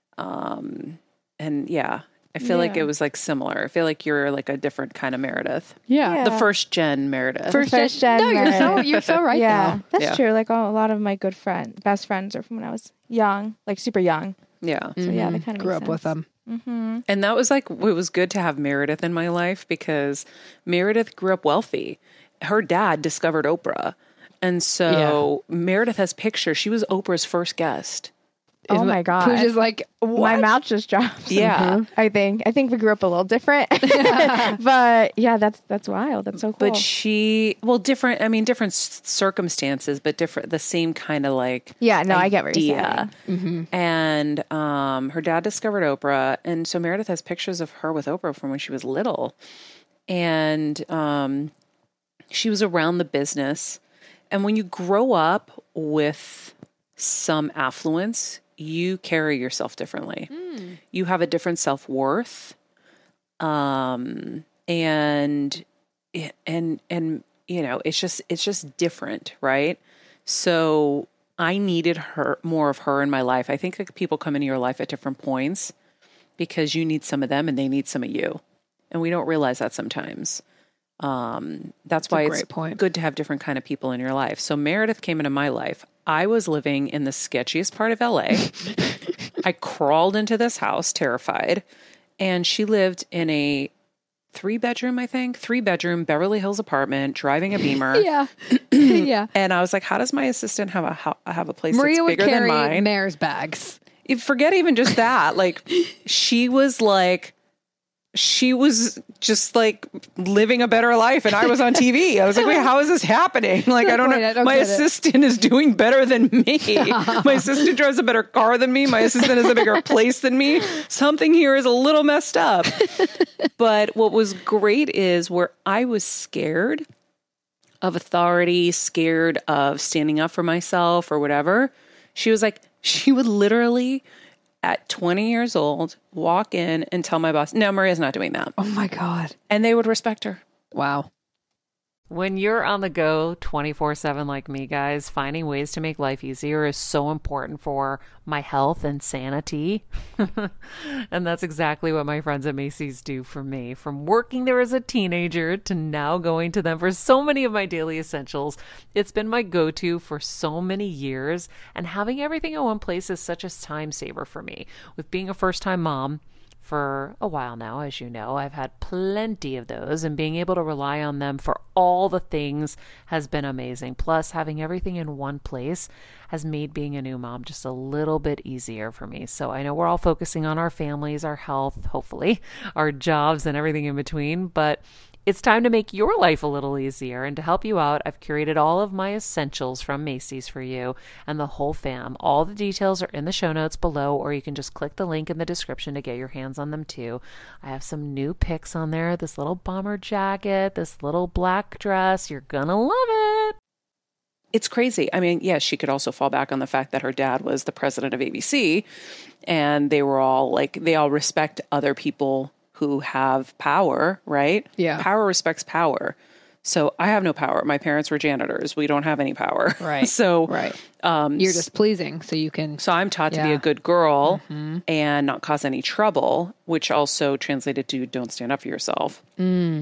Speaker 5: um, and yeah, I feel like
Speaker 6: Yeah.
Speaker 5: it was like similar. I feel like you're like a different kind of Meredith,
Speaker 4: Yeah.
Speaker 6: Yeah.
Speaker 5: the first gen Meredith.
Speaker 4: First,
Speaker 6: First
Speaker 4: gen.
Speaker 6: gen
Speaker 4: No, you're so,
Speaker 6: Meredith.
Speaker 4: you're so right
Speaker 6: Yeah,
Speaker 4: though.
Speaker 6: that's
Speaker 5: Yeah.
Speaker 6: true. Like a lot of my good friends, best friends are from when I was young, like super young.
Speaker 5: yeah.
Speaker 6: So yeah, that kind of
Speaker 4: Grew up with them.
Speaker 6: Mm-hmm.
Speaker 5: And that was like, it was good to have Meredith in my life because Meredith grew up wealthy. Her dad discovered Oprah. And so Meredith has pictures. She was Oprah's first guest.
Speaker 6: Oh
Speaker 4: Isn't
Speaker 6: my
Speaker 4: it-
Speaker 6: god!
Speaker 4: Who's just like,
Speaker 6: My
Speaker 4: what?
Speaker 6: mouth just dropped.
Speaker 5: Yeah.
Speaker 6: I think I think we grew up a little different, but yeah, that's that's wild. That's so cool.
Speaker 5: But she, well, different, I mean, different s- circumstances, but different, the same kind of like
Speaker 6: yeah, no, I get what you're
Speaker 5: idea.
Speaker 6: saying.
Speaker 4: Mm-hmm.
Speaker 5: And um, her dad discovered Oprah. And so Meredith has pictures of her with Oprah from when she was little. And um, she was around the business. And when you grow up with some affluence, you carry yourself differently. You have a different self-worth. Um, and, and, and, you know, it's just, it's just different. Right. So I needed her, more of her in my life. I think that people come into your life at different points because you need some of them and they need some of you. And we don't realize that sometimes. Um, that's,
Speaker 4: That's a
Speaker 5: why
Speaker 4: great
Speaker 5: it's
Speaker 4: point.
Speaker 5: good to have different kind of people in your life. So Meredith came into my life. I was living in the sketchiest part of L A. I crawled into this house terrified, and she lived in a three bedroom, I think, three bedroom Beverly Hills apartment, driving a Beamer.
Speaker 4: Yeah. yeah.
Speaker 5: And I was like, how does my assistant have a ho- have a place
Speaker 4: Maria
Speaker 5: that's
Speaker 4: would
Speaker 5: bigger than
Speaker 4: carry
Speaker 5: mine?
Speaker 4: mare's bags.
Speaker 5: If- Forget even just that. Like, she was like, she was just like living a better life, and I was on T V. I was like, wait, how is this happening? Like, I don't
Speaker 4: Wait,
Speaker 5: know.
Speaker 4: I don't
Speaker 5: My
Speaker 4: get it.
Speaker 5: assistant is doing better than me. My assistant drives a better car than me. My assistant has a bigger place than me. Something here is a little messed up. But what was great is where I was scared of authority, scared of standing up for myself or whatever. She was like, she would literally at twenty years old, walk in and tell my boss, no, Maria's not doing that.
Speaker 4: Oh my God.
Speaker 5: And they would respect her.
Speaker 4: Wow.
Speaker 1: When you're on the go twenty-four seven like me, guys, finding ways to make life easier is so important for my health and sanity. And that's exactly what my friends at Macy's do for me. From working there as a teenager to now going to them for so many of my daily essentials, it's been my go-to for so many years. And having everything in one place is such a time saver for me. With being a first-time mom, for a while now, as you know, I've had plenty of those, and being able to rely on them for all the things has been amazing. Plus, having everything in one place has made being a new mom just a little bit easier for me. So I know we're all focusing on our families, our health, hopefully, our jobs and everything in between, but it's time to make your life a little easier. And to help you out, I've curated all of my essentials from Macy's for you and the whole fam. All the details are in the show notes below, or you can just click the link in the description to get your hands on them too. I have some new picks on there. This little bomber jacket, this little black dress. You're gonna love it.
Speaker 5: It's crazy. I mean, yes, she could also fall back on the fact that her dad was the president of A B C, and they were all like, they all respect other people who have power, right?
Speaker 4: Yeah.
Speaker 5: Power respects power. So I have no power. My parents were janitors. We don't have any power.
Speaker 4: Right.
Speaker 5: so,
Speaker 4: Right.
Speaker 5: um,
Speaker 4: You're just pleasing so you can.
Speaker 5: so I'm taught to be
Speaker 4: Yeah.
Speaker 5: a good girl and not cause any trouble, which also translated to don't stand up for yourself.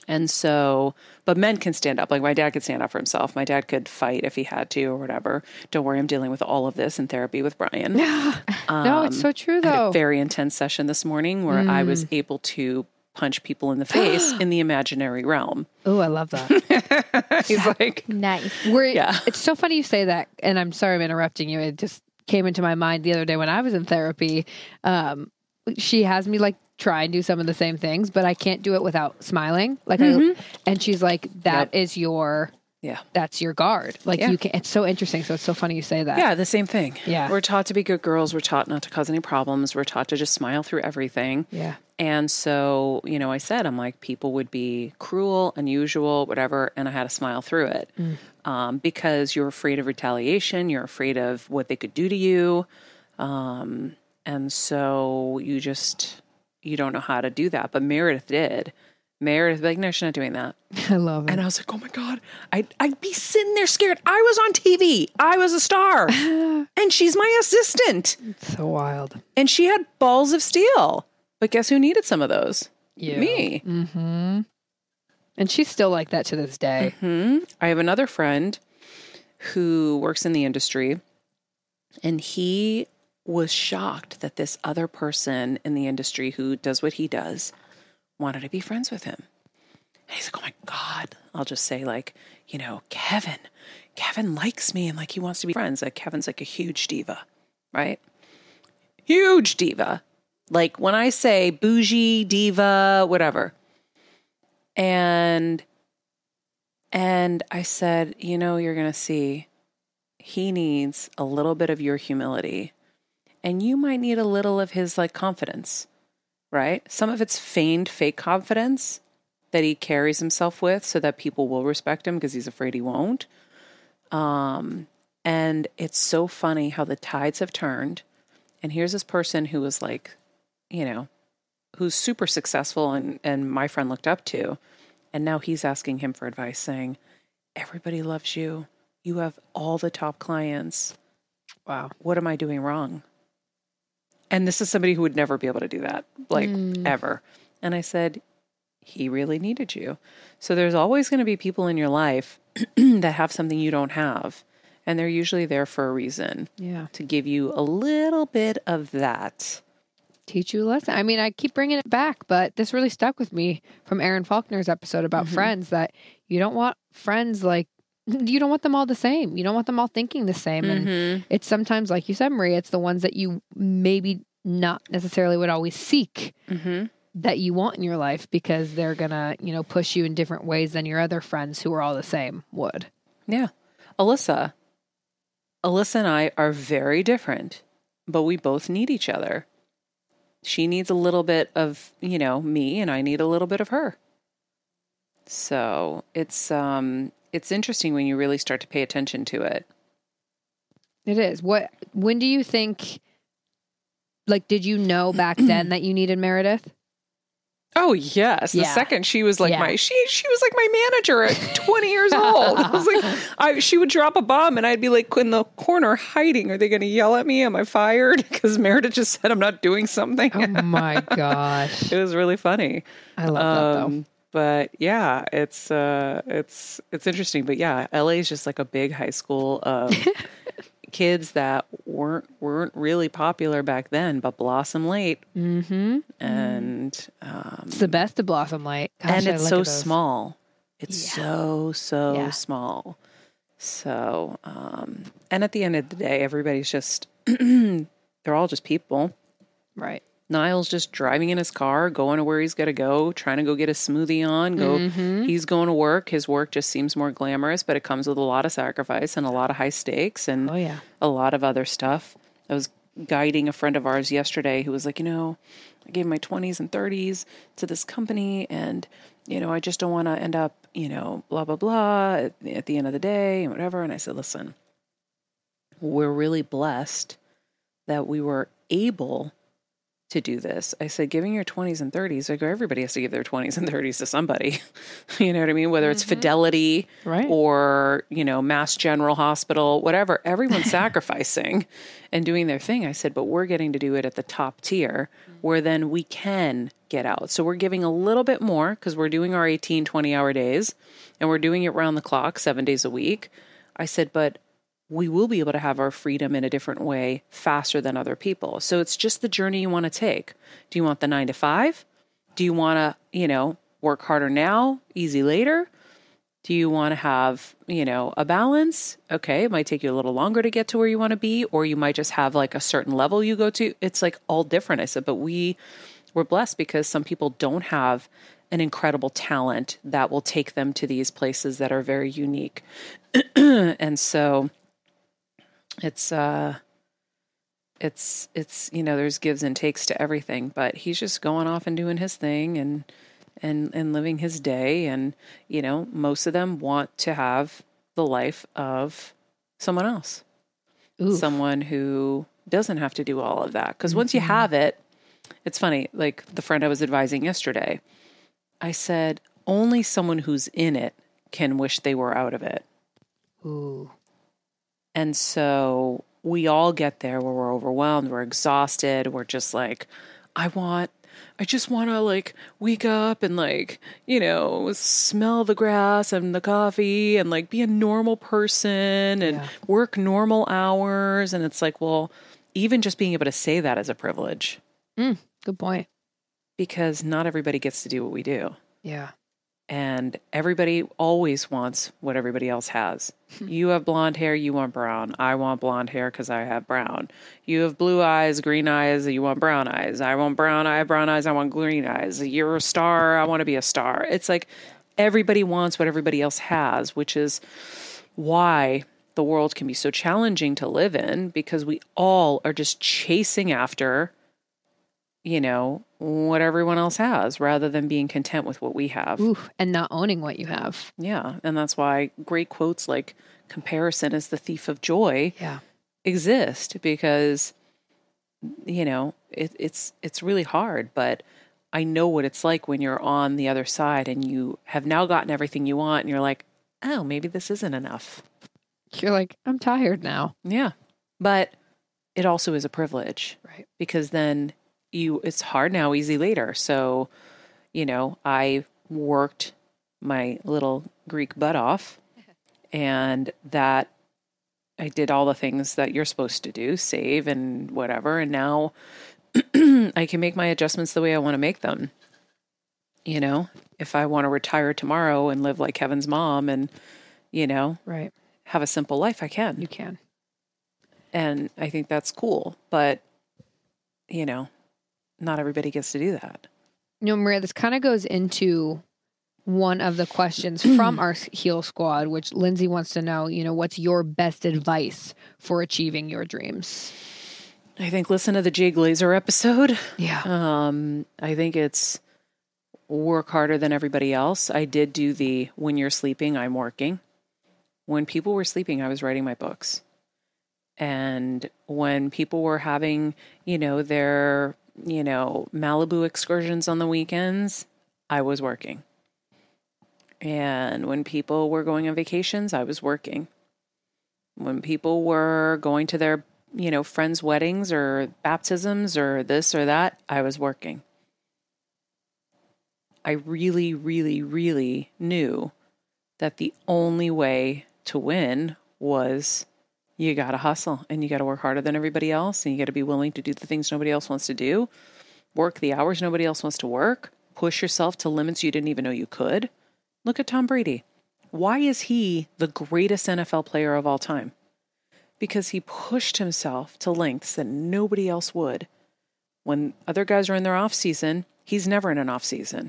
Speaker 5: And so, but men can stand up. Like my dad could stand up for himself. My dad could fight if he had to or whatever. Don't worry, I'm dealing with all of this in therapy with Brian. Um,
Speaker 4: No, it's so true,
Speaker 5: I had
Speaker 4: though.
Speaker 5: a very intense session this morning where I was able to punch people in the face in the imaginary realm.
Speaker 4: Oh, I love that.
Speaker 5: He's like,
Speaker 6: Nice.
Speaker 4: We're,
Speaker 5: Yeah.
Speaker 4: It's so funny you say that. And I'm sorry I'm interrupting you. It just came into my mind the other day when I was in therapy. Um, she has me like try and do some of the same things, but I can't do it without smiling. Like, I, and she's like, "That
Speaker 5: Yep.
Speaker 4: is your,
Speaker 5: yeah.
Speaker 4: that's your guard." Like
Speaker 5: Yeah.
Speaker 4: you can, it's so interesting. So it's so funny you say that.
Speaker 5: Yeah, the same thing.
Speaker 4: Yeah.
Speaker 5: We're taught to be good girls. We're taught not to cause any problems. We're taught to just smile through everything.
Speaker 4: Yeah.
Speaker 5: And so, you know, I said, I'm like, people would be cruel, unusual, whatever. And I had to smile through it um, because you're afraid of retaliation. You're afraid of what they could do to you. Um, and so you just, you don't know how to do that. But Meredith did. Meredith, like, no, she's not doing that.
Speaker 4: I love it.
Speaker 5: And I was like, oh my God, I'd, I'd be sitting there scared. I was on T V. I was a star. And she's my assistant.
Speaker 4: So wild.
Speaker 5: And she had balls of steel. But guess who needed some of those?
Speaker 4: You.
Speaker 5: Me.
Speaker 4: Mm-hmm. And she's still like that to this day.
Speaker 5: Hmm. I have another friend who works in the industry, and he was shocked that this other person in the industry who does what he does wanted to be friends with him. And he's like, oh my God. I'll just say, like, you know, Kevin, Kevin likes me and like he wants to be friends. Like Kevin's like a huge diva, right? Huge diva. Like when I say bougie, diva, whatever. And and I said, you know, you're going to see he needs a little bit of your humility. And you might need a little of his like confidence, right? Some of it's feigned fake confidence that he carries himself with so that people will respect him because he's afraid he won't. Um, and it's so funny how the tides have turned. And here's this person who was like, you know, who's super successful and, and my friend looked up to. And now he's asking him for advice saying, everybody loves you. You have all the top clients.
Speaker 4: Wow.
Speaker 5: What am I doing wrong? And this is somebody who would never be able to do that, like ever. And I said, he really needed you. So there's always going to be people in your life that have something you don't have. And they're usually there for a reason.
Speaker 4: Yeah.
Speaker 5: To give you a little bit of that.
Speaker 4: Teach you a lesson. I mean, I keep bringing it back, but this really stuck with me from Aaron Faulkner's episode about friends, that you don't want friends like, you don't want them all the same. You don't want them all thinking the same. And it's sometimes, like you said, Marie, it's the ones that you maybe not necessarily would always seek that you want in your life because they're going to, you know, push you in different ways than your other friends who are all the same would.
Speaker 5: Yeah. Alyssa. Alyssa and I are very different, but we both need each other. She needs a little bit of, you know, me, and I need a little bit of her. So it's um it's interesting when you really start to pay attention to it.
Speaker 4: It is. What, when do you think, like, did you know back then that you needed Meredith?
Speaker 5: Oh yes, the
Speaker 4: Yeah.
Speaker 5: second she was like
Speaker 4: Yeah.
Speaker 5: my she she was like my manager at twenty years old. I was like, I she would drop a bomb and I'd be like in the corner hiding. Are they going to yell at me? Am I fired? Because Meredith just said I'm not doing something.
Speaker 4: Oh my gosh.
Speaker 5: It was really funny.
Speaker 4: I love that though.
Speaker 5: Um, but yeah, it's uh, it's it's interesting. But yeah, L A is just like a big high school of kids that weren't weren't really popular back then, but blossom late.
Speaker 4: Mm-hmm.
Speaker 5: And um,
Speaker 4: It's the best to blossom light. Gosh,
Speaker 5: and
Speaker 4: I
Speaker 5: it's
Speaker 4: look
Speaker 5: so
Speaker 4: at those.
Speaker 5: small. It's
Speaker 4: Yeah.
Speaker 5: so so
Speaker 4: Yeah.
Speaker 5: small. So um, and at the end of the day, everybody's just they're all just people.
Speaker 4: Right.
Speaker 5: Niall's just driving in his car, going to where he's got to go, trying to go get a smoothie on. Go.
Speaker 4: Mm-hmm.
Speaker 5: He's going to work. His work just seems more glamorous, but it comes with a lot of sacrifice and a lot of high stakes and
Speaker 4: Oh yeah.
Speaker 5: a lot of other stuff. I was guiding a friend of ours yesterday who was like, you know, I gave my twenties and thirties to this company, and you know, I just don't want to end up, you know, blah blah blah at, at the end of the day and whatever. And I said, listen, we're really blessed that we were able to do this. I said, giving your twenties and thirties, I go, everybody has to give their twenties and thirties to somebody. You know what I mean? Whether it's Fidelity
Speaker 4: Right.
Speaker 5: or, you know, Mass General Hospital, whatever, everyone's sacrificing and doing their thing. I said, but we're getting to do it at the top tier where then we can get out. So we're giving a little bit more because we're doing our eighteen, twenty hour days and we're doing it round the clock, seven days a week. I said, but we will be able to have our freedom in a different way faster than other people. So it's just the journey you want to take. Do you want the nine to five? Do you want to, you know, work harder now, easy later? Do you want to have, you know, a balance? Okay, it might take you a little longer to get to where you want to be, or you might just have like a certain level you go to. It's like all different. I said, but we we're blessed because some people don't have an incredible talent that will take them to these places that are very unique. And so It's, uh, it's, it's, you know, there's gives and takes to everything, but he's just going off and doing his thing and, and, and living his day. And, you know, most of them want to have the life of someone else,
Speaker 4: Oof.
Speaker 5: someone who doesn't have to do all of that. Cause once you have it, it's funny. Like the friend I was advising yesterday, I said, only someone who's in it can wish they were out of it.
Speaker 4: Ooh.
Speaker 5: And so we all get there where we're overwhelmed, we're exhausted, we're just like, I want, I just want to like wake up and like, you know, smell the grass and the coffee and like be a normal person and
Speaker 4: Yeah.
Speaker 5: work normal hours. And it's like, well, even just being able to say that is a privilege
Speaker 4: Mm, good point.
Speaker 5: because not everybody gets to do what we do.
Speaker 4: Yeah.
Speaker 5: And everybody always wants what everybody else has. You have blonde hair, you want brown. I want blonde hair because I have brown. You have blue eyes, green eyes, you want brown eyes. I want brown, I have brown eyes, I want green eyes. You're a star, I want to be a star. It's like everybody wants what everybody else has, which is why the world can be so challenging to live in because we all are just chasing after, you know, what everyone else has rather than being content with what we have.
Speaker 4: Ooh, and not owning what you have.
Speaker 5: Yeah. And that's why great quotes like comparison is the thief of joy
Speaker 4: Yeah.
Speaker 5: exist because, you know, it, it's, it's really hard, but I know what it's like when you're on the other side and you have now gotten everything you want and you're like, oh, maybe this isn't enough.
Speaker 4: You're like, I'm tired now.
Speaker 5: Yeah. But it also is a privilege.
Speaker 4: Right.
Speaker 5: Because then you, it's hard now, easy later. So, you know, I worked my little Greek butt off and that I did all the things that you're supposed to do, save and whatever. And now I can make my adjustments the way I want to make them. You know, if I want to retire tomorrow and live like Kevin's mom and, you know,
Speaker 4: Right.
Speaker 5: have a simple life, I can.
Speaker 4: You can.
Speaker 5: And I think that's cool. But, you know, not everybody gets to do that.
Speaker 4: You know, Maria, this kind of goes into one of the questions from our Heal Squad, which Lindsay wants to know, you know, what's your best advice for achieving your dreams?
Speaker 5: I think listen to the Jay Glazer episode.
Speaker 4: Yeah.
Speaker 5: Um, I think it's work harder than everybody else. I did do the when you're sleeping, I'm working. When people were sleeping, I was writing my books. And when people were having, you know, their, you know, Malibu excursions on the weekends, I was working. And when people were going on vacations, I was working. When people were going to their, you know, friends' weddings or baptisms or this or that, I was working. I really, really, really knew that the only way to win was you got to hustle and you got to work harder than everybody else and you got to be willing to do the things nobody else wants to do, work the hours nobody else wants to work, push yourself to limits you didn't even know you could. Look at Tom Brady. Why is he the greatest N F L player of all time? Because he pushed himself to lengths that nobody else would. When other guys are in their off season, he's never in an off season.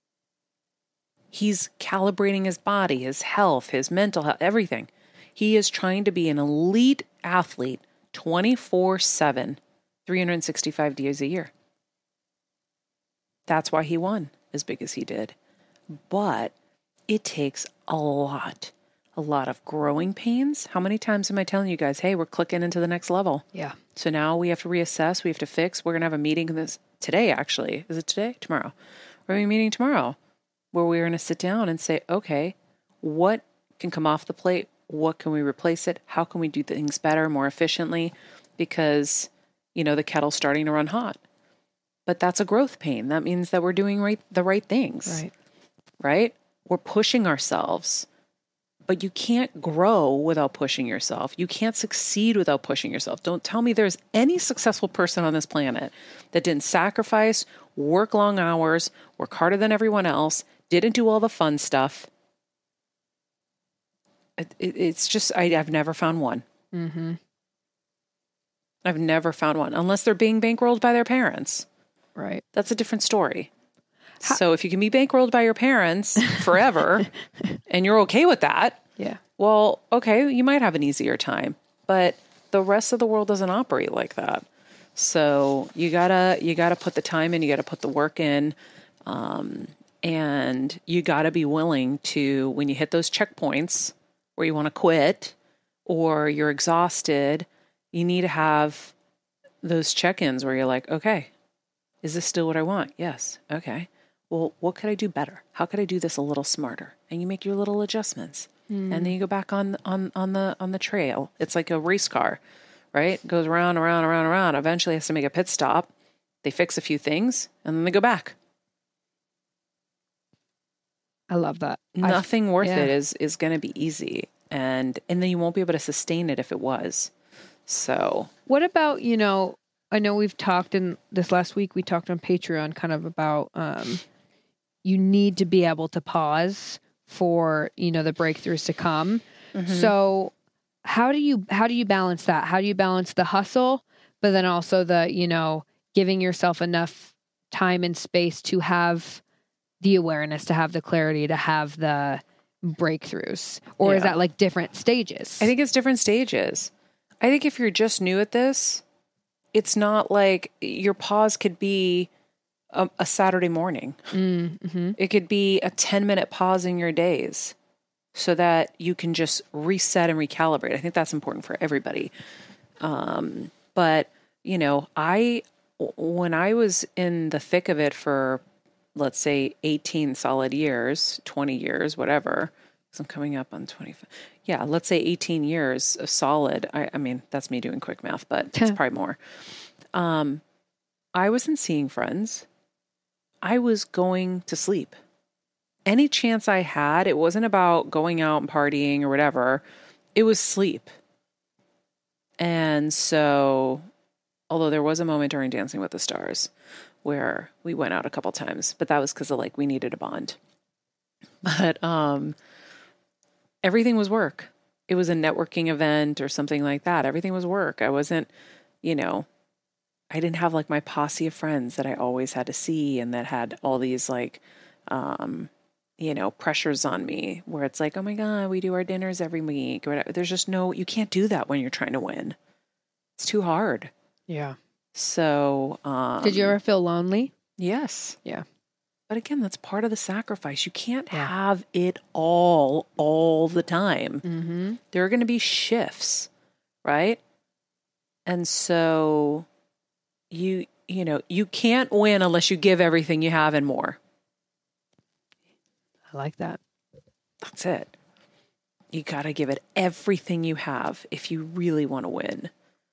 Speaker 5: He's calibrating his body, his health, his mental health, everything. He is trying to be an elite athlete twenty-four seven, three hundred sixty-five days a year. That's why he won as big as he did. But it takes a lot, a lot of growing pains. How many times am I telling you guys, hey, we're clicking into the next level?
Speaker 4: Yeah.
Speaker 5: So now we have to reassess. We have to fix. We're going to have a meeting this today, actually. Is it today? Tomorrow. We're having a meeting tomorrow where we're going to sit down and say, okay, what can come off the plate? What can we replace it? How can we do things better, more efficiently? Because, you know, the kettle's starting to run hot. But that's a growth pain. That means that we're doing right the right things.
Speaker 4: Right.
Speaker 5: Right? We're pushing ourselves. But you can't grow without pushing yourself. You can't succeed without pushing yourself. Don't tell me there's any successful person on this planet that didn't sacrifice, work long hours, work harder than everyone else, didn't do all the fun stuff. It, it, it's just, I, I've never found one.
Speaker 4: Mm-hmm.
Speaker 5: I've never found one, unless they're being bankrolled by their parents.
Speaker 4: Right.
Speaker 5: That's a different story. How- so if you can be bankrolled by your parents forever and you're okay with that,
Speaker 4: yeah.
Speaker 5: well, okay, you might have an easier time, but the rest of the world doesn't operate like that. So you gotta, you gotta put the time in, you gotta put the work in, um, and you gotta be willing to, when you hit those checkpoints where you want to quit or you're exhausted, you need to have those check-ins where you're like, okay, is this still what I want? Yes. Okay. Well, what could I do better? How could I do this a little smarter? And you make your little adjustments. Mm. And then you go back on, on, on the, on the trail. It's like a race car, right? It goes around, around, around, around. Eventually has to make a pit stop. They fix a few things and then they go back.
Speaker 4: I love that.
Speaker 5: Nothing
Speaker 4: I,
Speaker 5: worth
Speaker 4: yeah.
Speaker 5: it is, is going to be easy. And, and then you won't be able to sustain it if it was. So
Speaker 4: what about, you know, I know we've talked in this last week, we talked on Patreon kind of about, um, you need to be able to pause for, you know, the breakthroughs to come. Mm-hmm. So how do you, how do you balance that? How do you balance the hustle, but then also the, you know, giving yourself enough time and space to have the awareness, to have the clarity, to have the breakthroughs? Or
Speaker 5: yeah.
Speaker 4: is that like different stages?
Speaker 5: I think it's different stages. I think if you're just new at this, it's not like your pause could be a, a Saturday morning.
Speaker 4: Mm-hmm.
Speaker 5: It could be a ten minute pause in your days so that you can just reset and recalibrate. I think that's important for everybody. Um, but, you know, I, when I was in the thick of it for, let's say, eighteen solid years, twenty years, whatever, because I'm coming up on twenty-five. Yeah, let's say eighteen years of solid. I, I mean, that's me doing quick math, but it's probably more. Um, I wasn't seeing friends. I was going to sleep. Any chance I had, it wasn't about going out and partying or whatever. It was sleep. And so, although there was a moment during Dancing with the Stars where we went out a couple times, but that was because of like we needed a bond. But um, everything was work. It was a networking event or something like that. Everything was work. I wasn't, you know, I didn't have like my posse of friends that I always had to see and that had all these like, um, you know, pressures on me where it's like, oh my God, we do our dinners every week. Or whatever. There's just no, you can't do that when you're trying to win. It's too hard.
Speaker 4: Yeah.
Speaker 5: So, um,
Speaker 4: did you ever feel lonely?
Speaker 5: Yes.
Speaker 4: Yeah.
Speaker 5: But again, that's part of the sacrifice. You can't
Speaker 4: yeah.
Speaker 5: have it all, all the time.
Speaker 4: Mm-hmm.
Speaker 5: There are going to be shifts, right? And so you, you know, you can't win unless you give everything you have and more.
Speaker 4: I like that.
Speaker 5: That's it. You got to give it everything you have if you really want to win.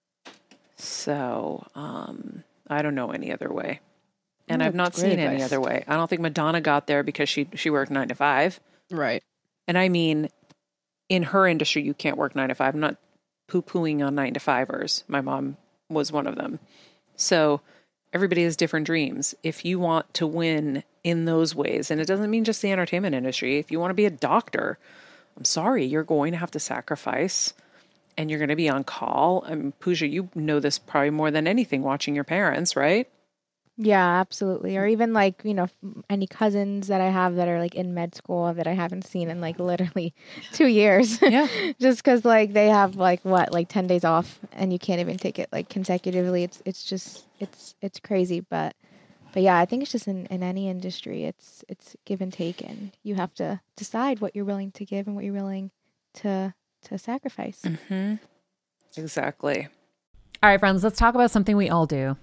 Speaker 5: So, um, I don't know any other way. And
Speaker 4: Oh,
Speaker 5: I've not
Speaker 4: that's great
Speaker 5: seen any
Speaker 4: advice.
Speaker 5: other way. I don't think Madonna got there because she, she worked nine to five.
Speaker 4: Right.
Speaker 5: And I mean, in her industry, you can't work nine to five. I'm not poo-pooing on nine to fivers. My mom was one of them. So everybody has different dreams. If you want to win in those ways, and it doesn't mean just the entertainment industry. If you want to be a doctor, I'm sorry, you're going to have to sacrifice and you're going to be on call. I mean, Pooja, you know this probably more than anything watching your parents, right?
Speaker 6: Yeah, absolutely. Or even like, you know, any cousins that I have that are like in med school that I haven't seen in like literally two years.
Speaker 5: Yeah.
Speaker 6: Just because like they have like what, like ten days off and you can't even take it like consecutively. It's it's just, it's it's crazy. But but yeah, I think it's just in, in any industry, it's it's give and take. And you have to decide what you're willing to give and what you're willing to to sacrifice.
Speaker 5: Mm-hmm. Exactly.
Speaker 1: All right, friends, let's talk about something we all do.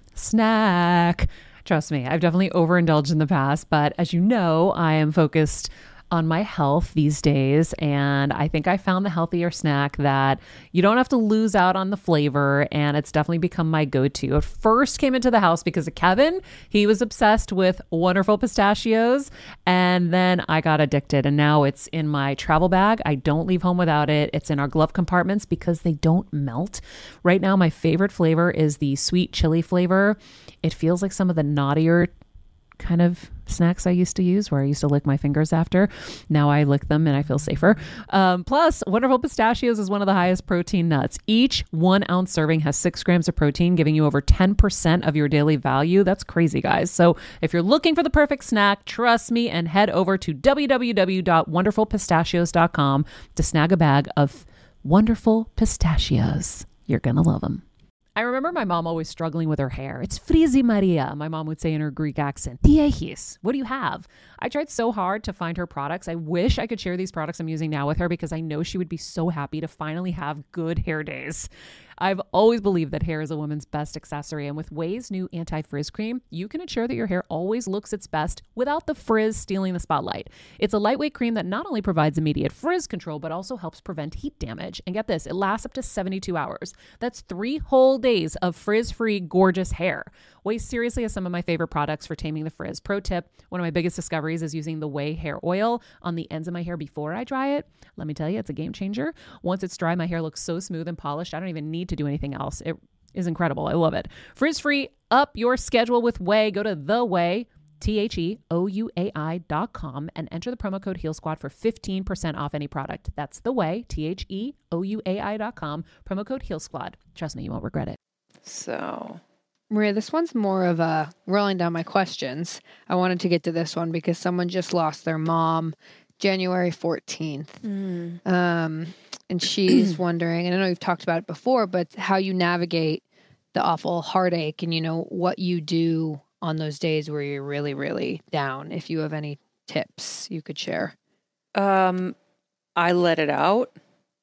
Speaker 1: Snack. Trust me, I've definitely overindulged in the past, but as you know, I am focused on my health these days, and I think I found the healthier snack that you don't have to lose out on the flavor, and it's definitely become my go-to. It first came into the house because of Kevin. He was obsessed with Wonderful Pistachios, and then I got addicted, and now it's in my travel bag. I don't leave home without it. It's in our glove compartments because they don't melt. Right now, my favorite flavor is the sweet chili flavor. It feels like some of the naughtier kind of snacks I used to use, where I used to lick my fingers after. Now I lick them and I feel safer. Um, plus, Wonderful Pistachios is one of the highest protein nuts. Each one ounce serving has six grams of protein, giving you over ten percent of your daily value. That's crazy, guys. So if you're looking for the perfect snack, trust me and head over to w w w dot wonderful pistachios dot com to snag a bag of Wonderful Pistachios. You're going to love them. I remember my mom always struggling with her hair. It's Frizi Maria, my mom would say in her Greek accent. Diehis, what do you have? I tried so hard to find her products. I wish I could share these products I'm using now with her because I know she would be so happy to finally have good hair days. I've always believed that hair is a woman's best accessory, and with Ouai's new anti-frizz cream, you can ensure that your hair always looks its best without the frizz stealing the spotlight. It's a lightweight cream that not only provides immediate frizz control, but also helps prevent heat damage. And get this, it lasts up to seventy-two hours. That's three whole days of frizz-free, gorgeous hair. Ouai seriously has some of my favorite products for taming the frizz. Pro tip, one of my biggest discoveries is using the Ouai hair oil on the ends of my hair before I dry it. Let me tell you, it's a game changer. Once it's dry, my hair looks so smooth and polished, I don't even need to do anything else. It is incredible. I love it. Frizz-free, up your schedule with Ouai. Go to the Ouai, T H E O U A I dot com, and enter the promo code Heal Squad for fifteen percent off any product. That's the Ouai, T H E O U A I dot com, promo code Heal Squad. Trust me, you won't regret it.
Speaker 5: So,
Speaker 4: Maria, this one's more of a rolling down my questions. I wanted to get to this one because someone just lost their mom January fourteenth. Mm. Um, and she's wondering, and I know you've talked about it before, but how you navigate the awful heartache and, you know, what you do on those days where you're really, really down. If you have any tips you could share.
Speaker 5: Um, I let it out.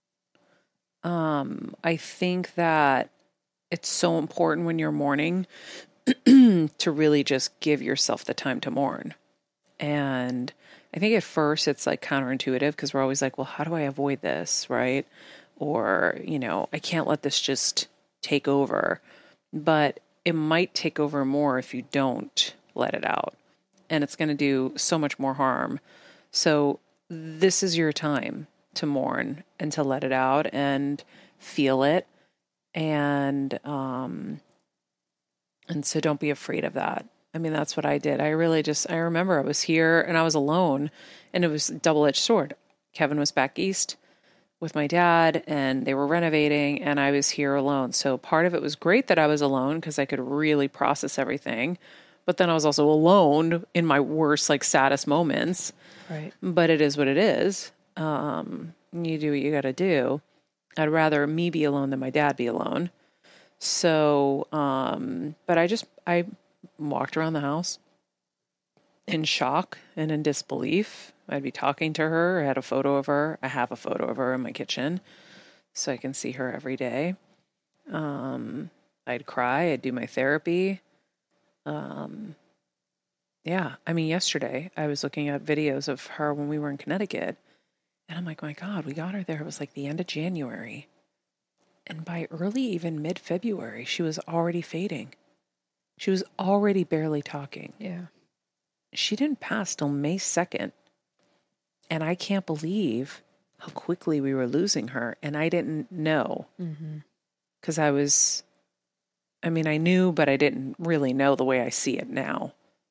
Speaker 5: Um, I think that it's so important when you're mourning to really just give yourself the time to mourn. And I think at first it's like counterintuitive because we're always like, well, how do I avoid this? Right. Or, you know, I can't let this just take over, but it might take over more if you don't let it out, and it's going to do so much more harm. So this is your time to mourn and to let it out and feel it. And, um, and so don't be afraid of that. I mean, that's what I did. I really just, I remember I was here and I was alone, and it was a double-edged sword. Kevin was back east with my dad and they were renovating, and I was here alone. So part of it was great that I was alone because I could really process everything. But then I was also alone in my worst, like saddest moments.
Speaker 4: Right.
Speaker 5: But it is what it is. Um, you do what you got to do. I'd rather me be alone than my dad be alone. So, um, but I just, I walked around the house in shock and in disbelief. I'd be talking to her. I had a photo of her. I have a photo of her in my kitchen so I can see her every day. Um, I'd cry. I'd do my therapy. Um, yeah. I mean, yesterday I was looking at videos of her when we were in Connecticut, and I'm like, my God, we got her there. It was like the end of January. And by early, even mid-February, she was already fading. She was already barely talking.
Speaker 4: Yeah.
Speaker 5: She didn't pass till May second. And I can't believe how quickly we were losing her. And I didn't know. Because mm-hmm. I was, I mean, I knew, but I didn't really know the way I see it now.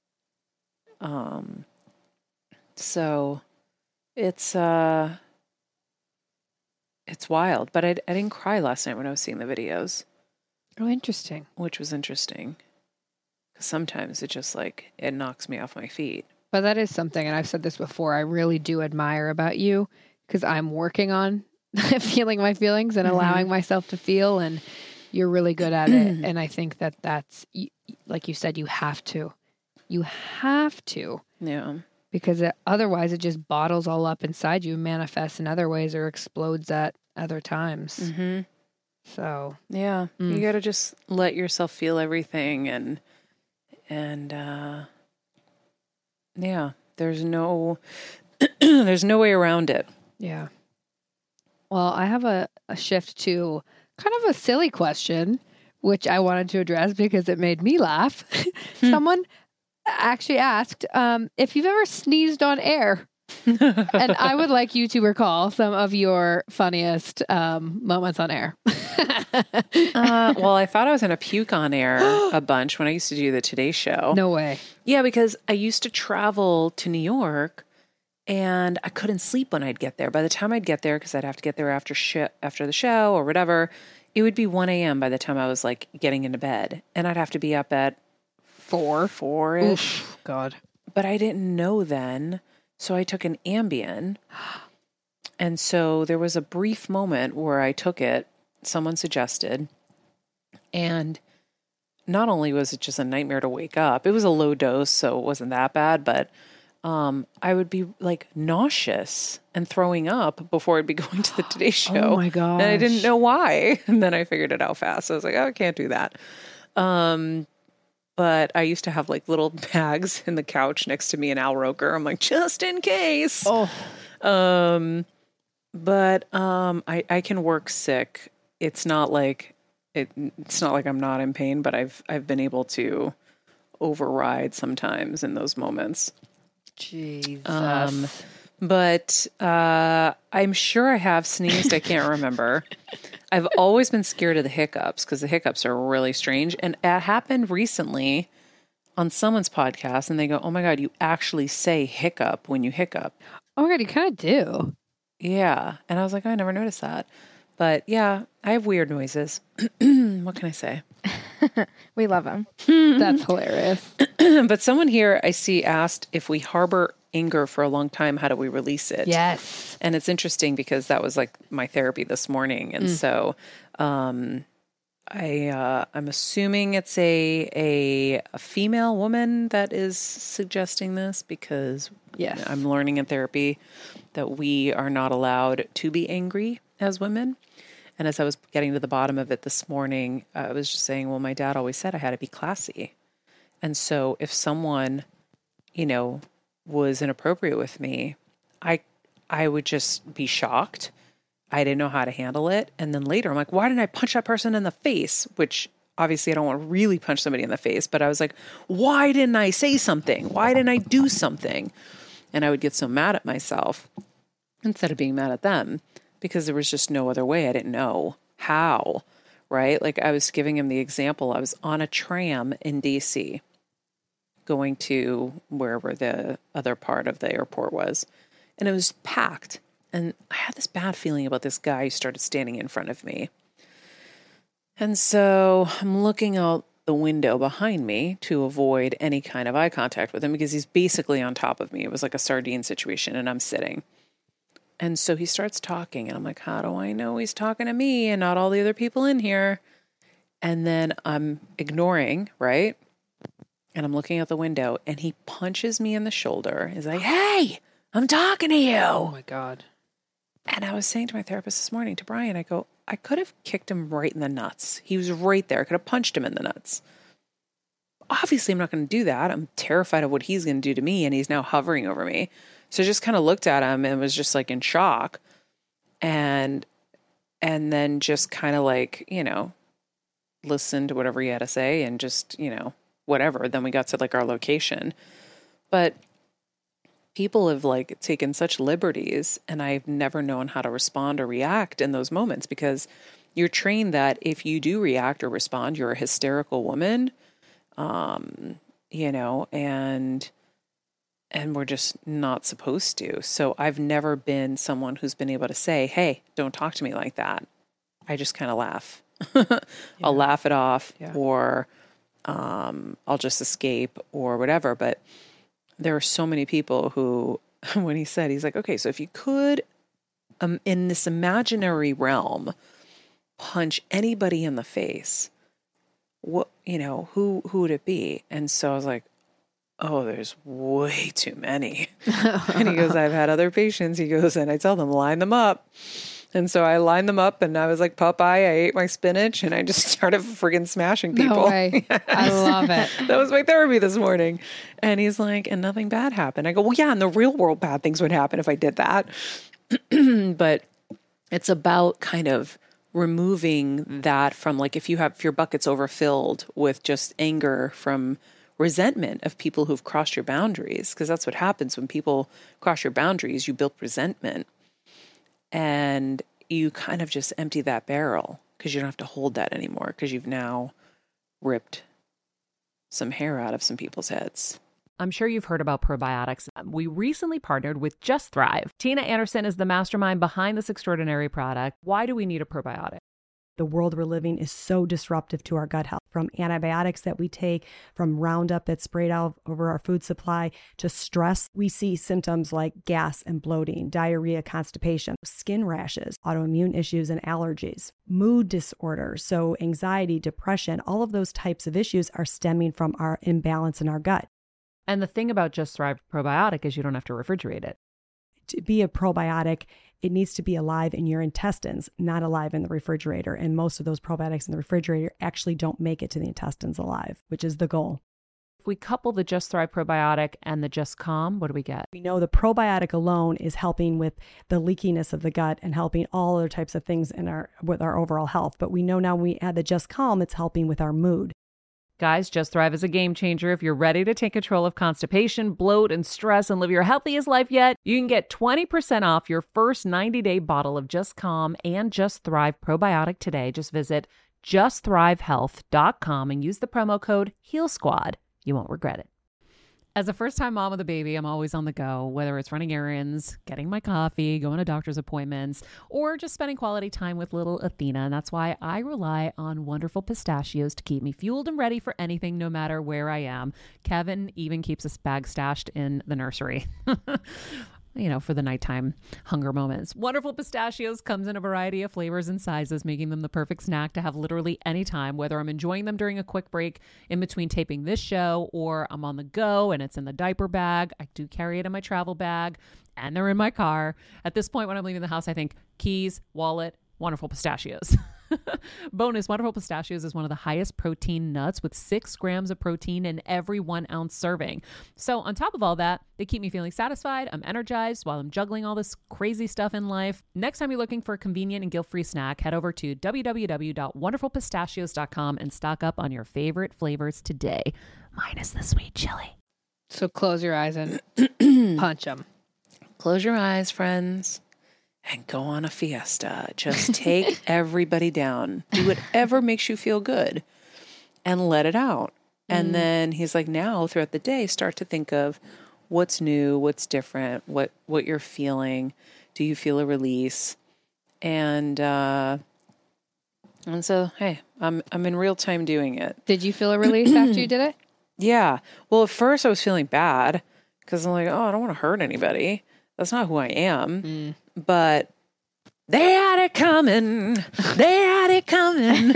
Speaker 5: Um. So it's, uh, it's wild. But I, I didn't cry last night when I was seeing the videos.
Speaker 4: Oh, interesting.
Speaker 5: Which was interesting. Because sometimes it just like, it knocks me off my feet.
Speaker 4: But that is something, and I've said this before, I really do admire about you, because I'm working on feeling my feelings and mm-hmm. allowing myself to feel, and you're really good at it. And I think that that's, like you said, you have to. You have to.
Speaker 5: Yeah.
Speaker 4: because it, otherwise it just bottles all up inside you, manifests in other ways or explodes at other times.
Speaker 5: Mm-hmm.
Speaker 4: So
Speaker 5: Yeah,
Speaker 4: Mm.
Speaker 5: you got to just let yourself feel everything, and and uh, yeah, there's no there's no way around it.
Speaker 4: yeah. Well, I have a, a shift to kind of a silly question, which I wanted to address because it made me laugh. Someone actually asked um, if you've ever sneezed on air. And I would like you to recall some of your funniest um, moments on air.
Speaker 5: Uh, well, I thought I was going to puke on air a bunch when I used to do the Today Show.
Speaker 4: No way.
Speaker 5: Yeah, because I used to travel to New York and I couldn't sleep when I'd get there. By the time I'd get there, because I'd have to get there after sh- after the show or whatever, it would be one a.m. by the time I was like getting into bed. And I'd have to be up at four, four-ish.
Speaker 4: Oof, God.
Speaker 5: But I didn't know then. So I took an Ambien. And so there was a brief moment where I took it, someone suggested. And not only was it just a nightmare to wake up, it was a low dose, so it wasn't that bad, but um, I would be like nauseous and throwing up before I'd be going to the Today Show.
Speaker 4: Oh my gosh.
Speaker 5: And I didn't know why. And then I figured it out fast. So I was like, oh, I can't do that. Um, but I used to have like little bags in the couch next to me in Al Roker. I'm like, just in case.
Speaker 4: Oh.
Speaker 5: Um, but um, I, I can work sick. It's not like it, it's not like I'm not in pain, but I've I've been able to override sometimes in those moments.
Speaker 4: Jesus.
Speaker 5: Um, but uh, I'm sure I have sneezed. I can't remember. I've always been scared of the hiccups because the hiccups are really strange. And it happened recently on someone's podcast, and they go, "Oh my God, you actually say hiccup when you hiccup."
Speaker 4: Oh my God, you kind of do.
Speaker 5: Yeah. And I was like, oh, I never noticed that. But yeah, I have weird noises. What can I say?
Speaker 6: We love him.
Speaker 4: That's hilarious.
Speaker 5: But someone here I see asked if we harbor anger for a long time, how do we release it?
Speaker 4: Yes.
Speaker 5: And it's interesting because that was like my therapy this morning. And so um, I, uh, I'm assuming it's a, a, a female woman that is suggesting this because
Speaker 4: Yes.
Speaker 5: I'm learning in therapy that we are not allowed to be angry as women. And as I was getting to the bottom of it this morning, I was just saying, well, my dad always said I had to be classy. And so if someone, you know, was inappropriate with me, I I would just be shocked. I didn't know how to handle it. And then later I'm like, why didn't I punch that person in the face? Which obviously I don't want to really punch somebody in the face, but I was like, why didn't I say something? Why didn't I do something? And I would get so mad at myself instead of being mad at them because there was just no other way. I didn't know how, right? Like I was giving him the example. I was on a tram in D C going to wherever the other part of the airport was, and it was packed. And I had this bad feeling about this guy who started standing in front of me. And so I'm looking out the window behind me to avoid any kind of eye contact with him because he's basically on top of me. It was like a sardine situation and I'm sitting. And so he starts talking and I'm like, how do I know he's talking to me and not all the other people in here? And then I'm ignoring, right? And I'm looking out the window and he punches me in the shoulder. He's like, hey, I'm talking to you.
Speaker 4: Oh my God.
Speaker 5: And I was saying to my therapist this morning, to Brian, I go, I could have kicked him right in the nuts. He was right there. I could have punched him in the nuts. Obviously, I'm not going to do that. I'm terrified of what he's going to do to me, and he's now hovering over me. So I just kind of looked at him and was just like in shock. And and then just kind of like, you know, listened to whatever he had to say and just, you know, whatever. Then we got to like our location. But people have like taken such liberties and I've never known how to respond or react in those moments because you're trained that if you do react or respond, you're a hysterical woman, um, you know, and, and we're just not supposed to. So I've never been someone who's been able to say, hey, don't talk to me like that. I just kind of laugh. yeah. I'll laugh it off yeah. or, um, I'll just escape or whatever. But there are so many people who, when he said, he's like, okay, so if you could, um, in this imaginary realm, punch anybody in the face, what, you know, who, who would it be? And so I was like, oh, there's way too many. And he goes, I've had other patients. He goes, and I tell them, line them up. And so I lined them up and I was like Popeye. I ate my spinach and I just started friggin' smashing people.
Speaker 4: No way.
Speaker 5: Yes.
Speaker 4: I love it.
Speaker 5: That was my therapy this morning. And he's like, and nothing bad happened. I go, well, yeah, in the real world, bad things would happen if I did that. But it's about kind of removing that from, like, if you have, if your bucket's overfilled with just anger from resentment of people who've crossed your boundaries, because that's what happens when people cross your boundaries, you build resentment. And you kind of just empty that barrel because you don't have to hold that anymore because you've now ripped some hair out of some people's heads.
Speaker 1: I'm sure you've heard about probiotics. We recently partnered with Just Thrive. Tina Anderson is the mastermind behind this extraordinary product. Why do we need a probiotic?
Speaker 7: The world we're living is so disruptive to our gut health, from antibiotics that we take, from Roundup that's sprayed out over our food supply, to stress. We see symptoms like gas and bloating, diarrhea, constipation, skin rashes, autoimmune issues, and allergies, mood disorders. So anxiety, depression, all of those types of issues are stemming from our imbalance in our gut.
Speaker 1: And the thing about Just Thrive probiotic is you don't have to refrigerate it.
Speaker 7: To be a probiotic, it needs to be alive in your intestines, not alive in the refrigerator. And most of those probiotics in the refrigerator actually don't make it to the intestines alive, which is the goal.
Speaker 1: If we couple the Just Thrive probiotic and the Just Calm, what do we get?
Speaker 7: We know the probiotic alone is helping with the leakiness of the gut and helping all other types of things in our with our overall health. But we know now when we add the Just Calm, it's helping with our mood.
Speaker 1: Guys, Just Thrive is a game changer. If you're ready to take control of constipation, bloat, and stress and live your healthiest life yet, you can get twenty percent off your first ninety-day bottle of Just Calm and Just Thrive probiotic today. Just visit just thrive health dot com and use the promo code HEALSQUAD. You won't regret it. As a first-time mom with a baby, I'm always on the go, whether it's running errands, getting my coffee, going to doctor's appointments, or just spending quality time with little Athena. And that's why I rely on Wonderful Pistachios to keep me fueled and ready for anything, no matter where I am. Kevin even keeps a bag stashed in the nursery. You know, for the nighttime hunger moments. Wonderful Pistachios comes in a variety of flavors and sizes, making them the perfect snack to have literally any time, whether I'm enjoying them during a quick break in between taping this show or I'm on the go and it's in the diaper bag. I do carry it in my travel bag and they're in my car. At this point, when I'm leaving the house, I think keys, wallet, Wonderful Pistachios. Bonus, Wonderful Pistachios is one of the highest protein nuts with six grams of protein in every one ounce serving. So on top of all that, they keep me feeling satisfied. I'm energized while I'm juggling all this crazy stuff in life. Next time you're looking for a convenient and guilt-free snack, head over to w w w dot wonderful pistachios dot com and stock up on your favorite flavors today, minus the sweet chili.
Speaker 4: So close your eyes and punch them.
Speaker 5: Close your eyes, friends, and go on a fiesta. Just take everybody down. Do whatever makes you feel good and let it out. And mm. then he's like, now throughout the day, start to think of what's new, what's different, what, what you're feeling. Do you feel a release? And, uh, and so, hey, I'm, I'm in real time doing it.
Speaker 4: Did you feel a release after you did it?
Speaker 5: Yeah. Well, at first I was feeling bad because I'm like, oh, I don't want to hurt anybody. That's not who I am. Mm. But they had it coming. They had it coming.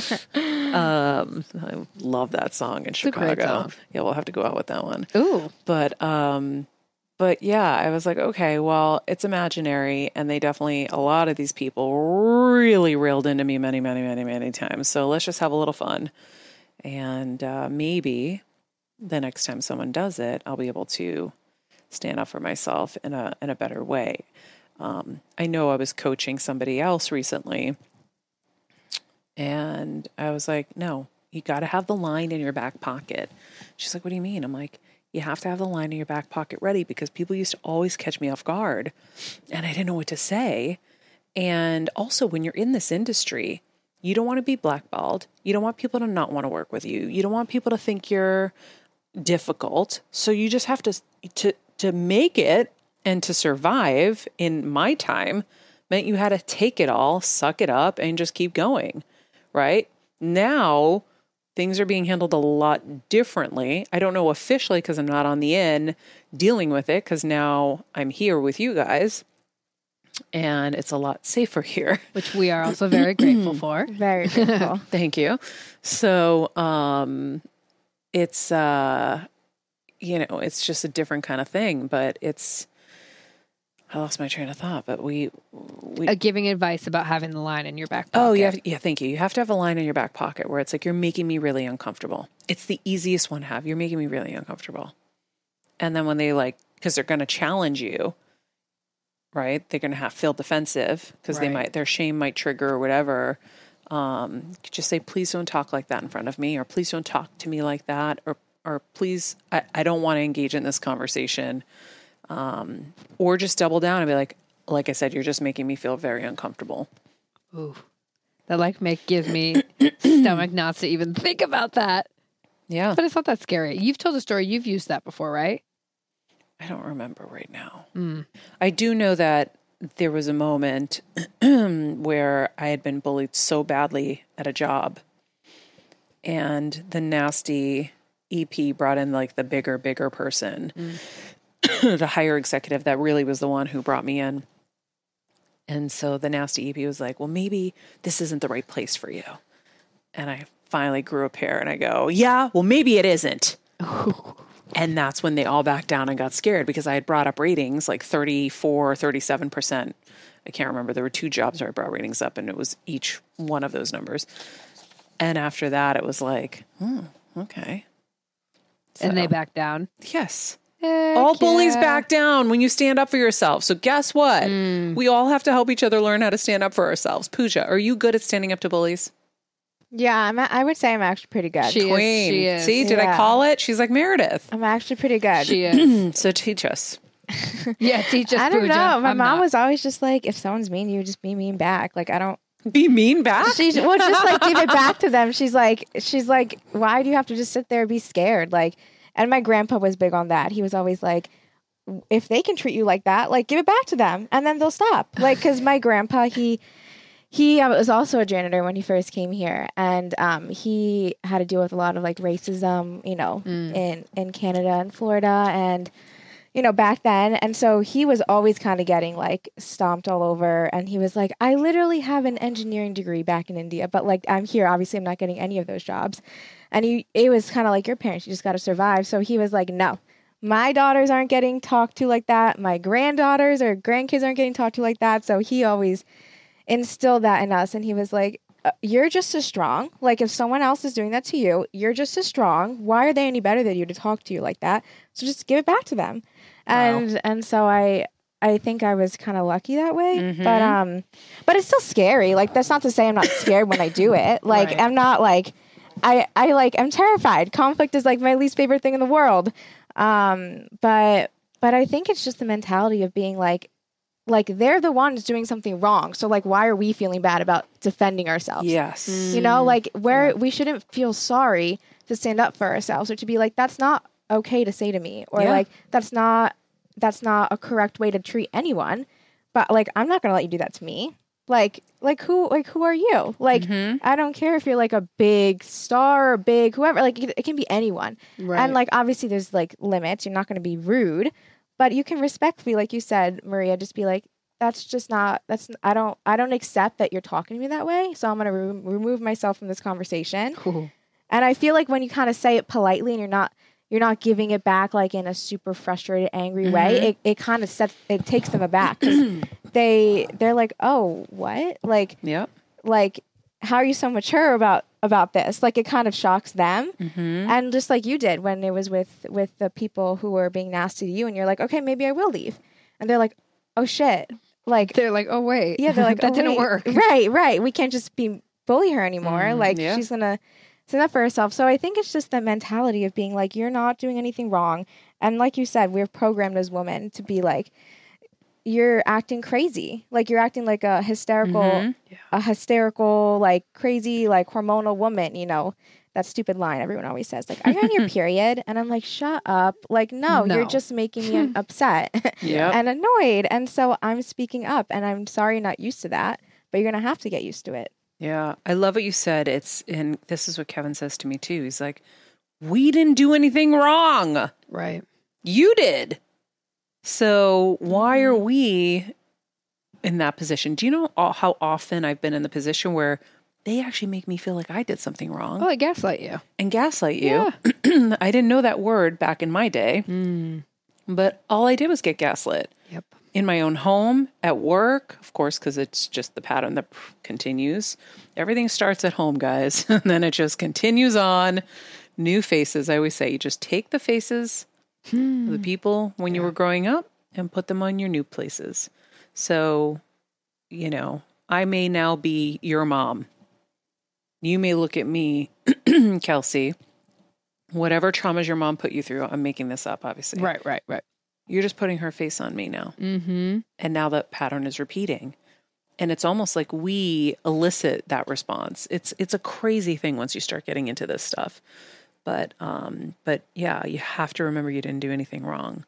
Speaker 5: um, I love that song in
Speaker 4: it's
Speaker 5: Chicago.
Speaker 4: A great song.
Speaker 5: Yeah, we'll have to go out with that one.
Speaker 4: Ooh.
Speaker 5: But um, but yeah, I was like, okay, well, it's imaginary, and they definitely, a lot of these people really railed into me many, many, many, many times. So let's just have a little fun, and uh, maybe the next time someone does it, I'll be able to stand up for myself in a in a better way. Um, I know I was coaching somebody else recently, and I was like, no, you got to have the line in your back pocket. She's like, what do you mean? I'm like, you have to have the line in your back pocket ready, because people used to always catch me off guard and I didn't know what to say. And also, when you're in this industry, you don't want to be blackballed. You don't want people to not want to work with you. You don't want people to think you're difficult. So you just have to, to, to make it and to survive in my time meant you had to take it all, suck it up, and just keep going, right? Now, things are being handled a lot differently. I don't know officially because I'm not on the end dealing with it, because now I'm here with you guys, and it's a lot safer here.
Speaker 4: Which we are also very grateful for.
Speaker 6: Very grateful.
Speaker 5: Thank you. So um, it's... Uh, you know, it's just a different kind of thing, but it's, I lost my train of thought, but we, we,
Speaker 4: Uh, giving advice about having the line in your back pocket.
Speaker 5: oh, yeah. Yeah. Thank you. You have to have a line in your back pocket where it's like, you're making me really uncomfortable. It's the easiest one to have. You're making me really uncomfortable. And then when they like, cause they're going to challenge you, right? They're going to have feel defensive because they
Speaker 4: Right.
Speaker 5: might, their shame might trigger or whatever. Um, you could just say, please don't talk like that in front of me, or please don't talk to me like that. Or, or please, I, I don't want to engage in this conversation. Um, or just double down and be like, like I said, you're just making me feel very uncomfortable.
Speaker 4: Ooh. That like make gives me stomach knots to even think about that.
Speaker 5: Yeah.
Speaker 4: But it's not that scary. You've told a story. You've used that before, right?
Speaker 5: I don't remember right now.
Speaker 4: Mm.
Speaker 5: I do know that there was a moment where I had been bullied so badly at a job, and the nasty E P brought in like the bigger, bigger person, mm. the higher executive that really was the one who brought me in. And so the nasty E P was like, well, maybe this isn't the right place for you. And I finally grew a pair and I go, yeah, well, maybe it isn't. And that's when they all backed down and got scared because I had brought up ratings like thirty-four, thirty-seven percent. I can't remember. There were two jobs where I brought ratings up and it was each one of those numbers. And after that, it was like, hmm, okay. So,
Speaker 4: And they back down.
Speaker 5: yes.
Speaker 4: Heck
Speaker 5: All bullies
Speaker 4: yeah.
Speaker 5: back down when you stand up for yourself. So guess what?
Speaker 4: Mm.
Speaker 5: We all have to help each other learn how to stand up for ourselves. Pooja, are you good at standing up to bullies?
Speaker 6: Yeah, I'm. a- I would say I'm actually pretty good.
Speaker 4: She is.
Speaker 5: Queen.
Speaker 4: She is.
Speaker 5: See, did I
Speaker 6: Yeah.
Speaker 5: call it? She's like Meredith.
Speaker 6: I'm actually pretty good.
Speaker 4: She is.
Speaker 5: So teach us.
Speaker 4: Yeah, teach us.
Speaker 6: I don't
Speaker 4: Pooja.
Speaker 6: know. My
Speaker 4: I'm
Speaker 6: mom
Speaker 4: not.
Speaker 6: was always just like, if someone's mean, you just be mean back. Like I don't.
Speaker 5: Be mean back?
Speaker 6: She's well, just like give it back to them. She's like, she's like, why do you have to just sit there and be scared? Like, and my grandpa was big on that. He was always like, if they can treat you like that, like give it back to them, and then they'll stop. Like, because my grandpa, he. He uh, was also a janitor when he first came here, and um, he had to deal with a lot of like racism, you know,
Speaker 4: Mm.
Speaker 6: in in Canada and Florida, and you know back then. And so he was always kind of getting like stomped all over. And he was like, "I literally have an engineering degree back in India, but like I'm here. Obviously, I'm not getting any of those jobs." And he, it was kind of like your parents. You just got to survive. So he was like, "No, my daughters aren't getting talked to like that. My granddaughters or grandkids aren't getting talked to like that." So he always instilled that in us, and he was like, uh, you're just as strong. Like if someone else is doing that to you, you're just as strong. Why are they any better than you to talk to you like that? So just give it back to them. And
Speaker 5: Wow.
Speaker 6: and so I I think I was kind of lucky that way.
Speaker 5: Mhm.
Speaker 6: But um but it's still scary. Like that's not to say I'm not scared when I do it. Like
Speaker 4: Right.
Speaker 6: I'm not like I I like I'm terrified. Conflict is like my least favorite thing in the world. Um but but I think it's just the mentality of being like like they're the ones doing something wrong. So like why are we feeling bad about defending ourselves?
Speaker 5: Yes.
Speaker 6: You know, like where we shouldn't feel sorry to stand up for ourselves or to be like, that's not okay to say to me, or
Speaker 5: Yeah.
Speaker 6: like that's not that's not a correct way to treat anyone. But like I'm not gonna let you do that to me. Like like who like who are you? Like
Speaker 5: Mhm.
Speaker 6: I don't care if you're like a big star or big whoever, like it, it can be anyone.
Speaker 4: Right.
Speaker 6: And like obviously there's like limits. You're not gonna be rude, but you can respectfully, like you said, Maria, just be like, that's just not that's I don't I don't accept that you're talking to me that way, so I'm gonna re- remove myself from this conversation.
Speaker 4: Cool.
Speaker 6: And I feel like when you kind of say it politely and you're not you're not giving it back like in a super frustrated, angry way, it, it kind of sets it takes them aback because they they're like, oh, what? Like
Speaker 5: Yep.
Speaker 6: like how are you so mature about about this? Like it kind of shocks them.
Speaker 5: Mm-hmm.
Speaker 6: And just like you did when it was with with the people who were being nasty to you, and you're like, okay, maybe I will leave, and they're like, oh shit, like
Speaker 4: They're like, oh wait,
Speaker 6: yeah, they're like,
Speaker 4: that
Speaker 6: oh,
Speaker 4: didn't
Speaker 6: wait.
Speaker 4: work.
Speaker 6: Right, right. We can't just be bully her anymore.
Speaker 5: Mm,
Speaker 6: like
Speaker 5: yeah.
Speaker 6: she's gonna stand up for herself. So I think it's just the mentality of being like, you're not doing anything wrong, and like you said, we're programmed as women to be like, you're acting crazy, like you're acting like a hysterical,
Speaker 5: Mhm.
Speaker 6: a hysterical, like crazy, like hormonal woman. You know. That stupid line everyone always says, like, are you on your period? And I'm like, shut up. Like, no,
Speaker 4: No.
Speaker 6: you're just making me upset
Speaker 5: Yep.
Speaker 6: and annoyed. And so I'm speaking up, and I'm sorry you're not used to that, but you're going to have to get used to it.
Speaker 5: Yeah. I love what you said. It's, and this is what Kevin says to me too. He's like, we didn't do anything wrong.
Speaker 4: Right.
Speaker 5: You did. So why are we in that position? Do you know all- how often I've been in the position where they actually make me feel like I did something wrong
Speaker 4: Oh, I gaslight you.
Speaker 5: and gaslight you. I didn't know that word back in my day, but all I did was get gaslit.
Speaker 4: Yep.
Speaker 5: In my own home, at work, of course, because it's just the pattern that continues. Everything starts at home, guys, and then it just continues on. New faces. I always say you just take the faces of the people when you were growing up and put them on your new places. So, you know, I may now be your mom. You may look at me, Kelsey, whatever traumas your mom put you through. I'm making this up, obviously.
Speaker 4: Right, right, right.
Speaker 5: You're just putting her face on me now.
Speaker 4: Mm-hmm.
Speaker 5: And now that pattern is repeating. And it's almost like we elicit that response. It's it's a crazy thing once you start getting into this stuff. But um, but yeah, you have to remember you didn't do anything wrong.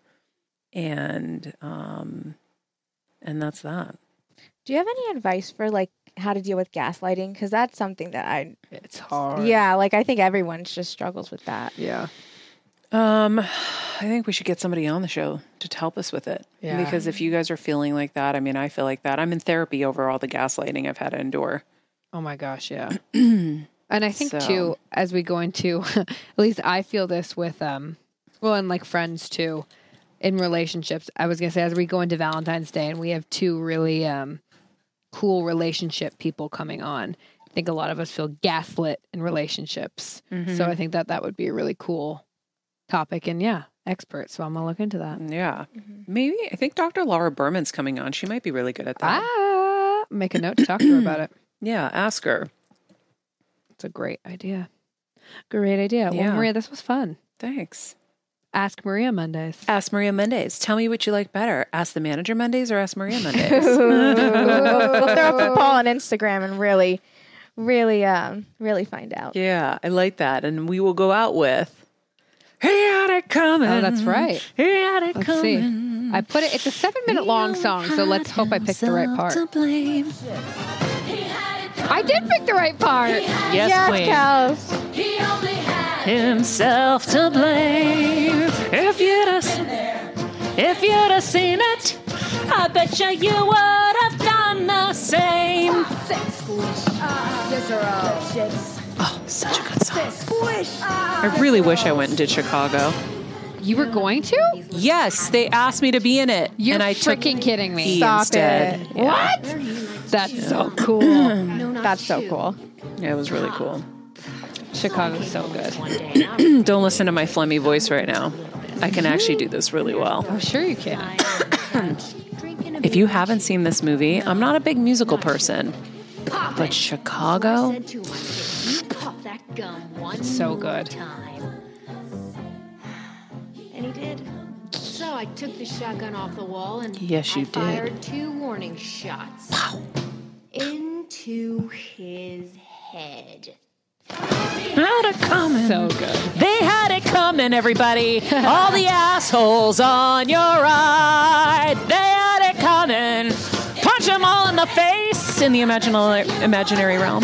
Speaker 5: And um, and that's that.
Speaker 6: Do you have any advice for like how to deal with gaslighting? Because that's something that I,
Speaker 4: It's hard.
Speaker 6: yeah, like I think everyone just struggles with that.
Speaker 4: Yeah.
Speaker 5: Um, I think we should get somebody on the show to help us with it.
Speaker 4: Yeah.
Speaker 5: Because if you guys are feeling like that, I mean, I feel like that. I'm in therapy over all the gaslighting I've had to endure.
Speaker 4: Oh my gosh, yeah. And I think
Speaker 5: So-
Speaker 4: too, as we go into, at least I feel this with, um, well, and like friends too, in relationships. I was gonna say as we go into Valentine's Day, and we have two really um, cool relationship people coming on. I think a lot of us feel gaslit in relationships, so I think that that would be a really cool topic. And yeah, expert. So I'm gonna look into that.
Speaker 5: Yeah. Maybe, I think Doctor Laura Berman's coming on. She might be really good at that.
Speaker 4: Ah, make a note to talk to her about it.
Speaker 5: Yeah, ask her.
Speaker 4: It's a great idea. Great idea.
Speaker 5: Yeah.
Speaker 4: Well, Maria, this was fun.
Speaker 5: Thanks.
Speaker 4: Ask Maria Mondays.
Speaker 5: Ask Maria Mondays. Tell me what you like better. Ask the manager Mondays or ask Maria Mondays.
Speaker 6: we'll, we'll throw up a poll on Instagram and really, really, um, really find out.
Speaker 5: Yeah, I like that. And we will go out with, he had it coming.
Speaker 4: Oh, that's right.
Speaker 5: He had it
Speaker 4: Let's
Speaker 5: coming.
Speaker 4: see. I put it, it's a seven minute long song, so let's hope I picked the right part. I did pick the right part.
Speaker 5: Yes,
Speaker 6: Yes,
Speaker 5: queen.
Speaker 6: Kels.
Speaker 5: Himself to blame. If you'd have, if you'd have seen it, I bet you you would have done the same. Oh, such a good song. I really wish I went and did Chicago.
Speaker 4: You were going to?
Speaker 5: Yes, they asked me to be in it.
Speaker 4: You're
Speaker 5: and I took
Speaker 4: freaking kidding me.
Speaker 5: E
Speaker 6: Stop
Speaker 5: instead.
Speaker 6: it.
Speaker 5: Yeah.
Speaker 4: That's so cool.
Speaker 6: That's so cool.
Speaker 5: Yeah, it was really cool.
Speaker 4: Chicago's so good.
Speaker 5: Don't listen to my phlegmy voice right now. I can actually do this really well.
Speaker 4: Oh, sure you can.
Speaker 5: If you haven't seen this movie, I'm not a big musical person, but Chicago,
Speaker 4: So good.
Speaker 8: And he did. So I took the shotgun off the wall and
Speaker 5: Yes, you
Speaker 8: I
Speaker 5: did.
Speaker 8: fired two warning shots.
Speaker 5: Pow.
Speaker 8: Into his head.
Speaker 5: had it coming.
Speaker 4: So good.
Speaker 5: They had it coming, everybody. All the assholes on your right. They had it coming. Punch them all in the face in the imaginal, imaginary realm.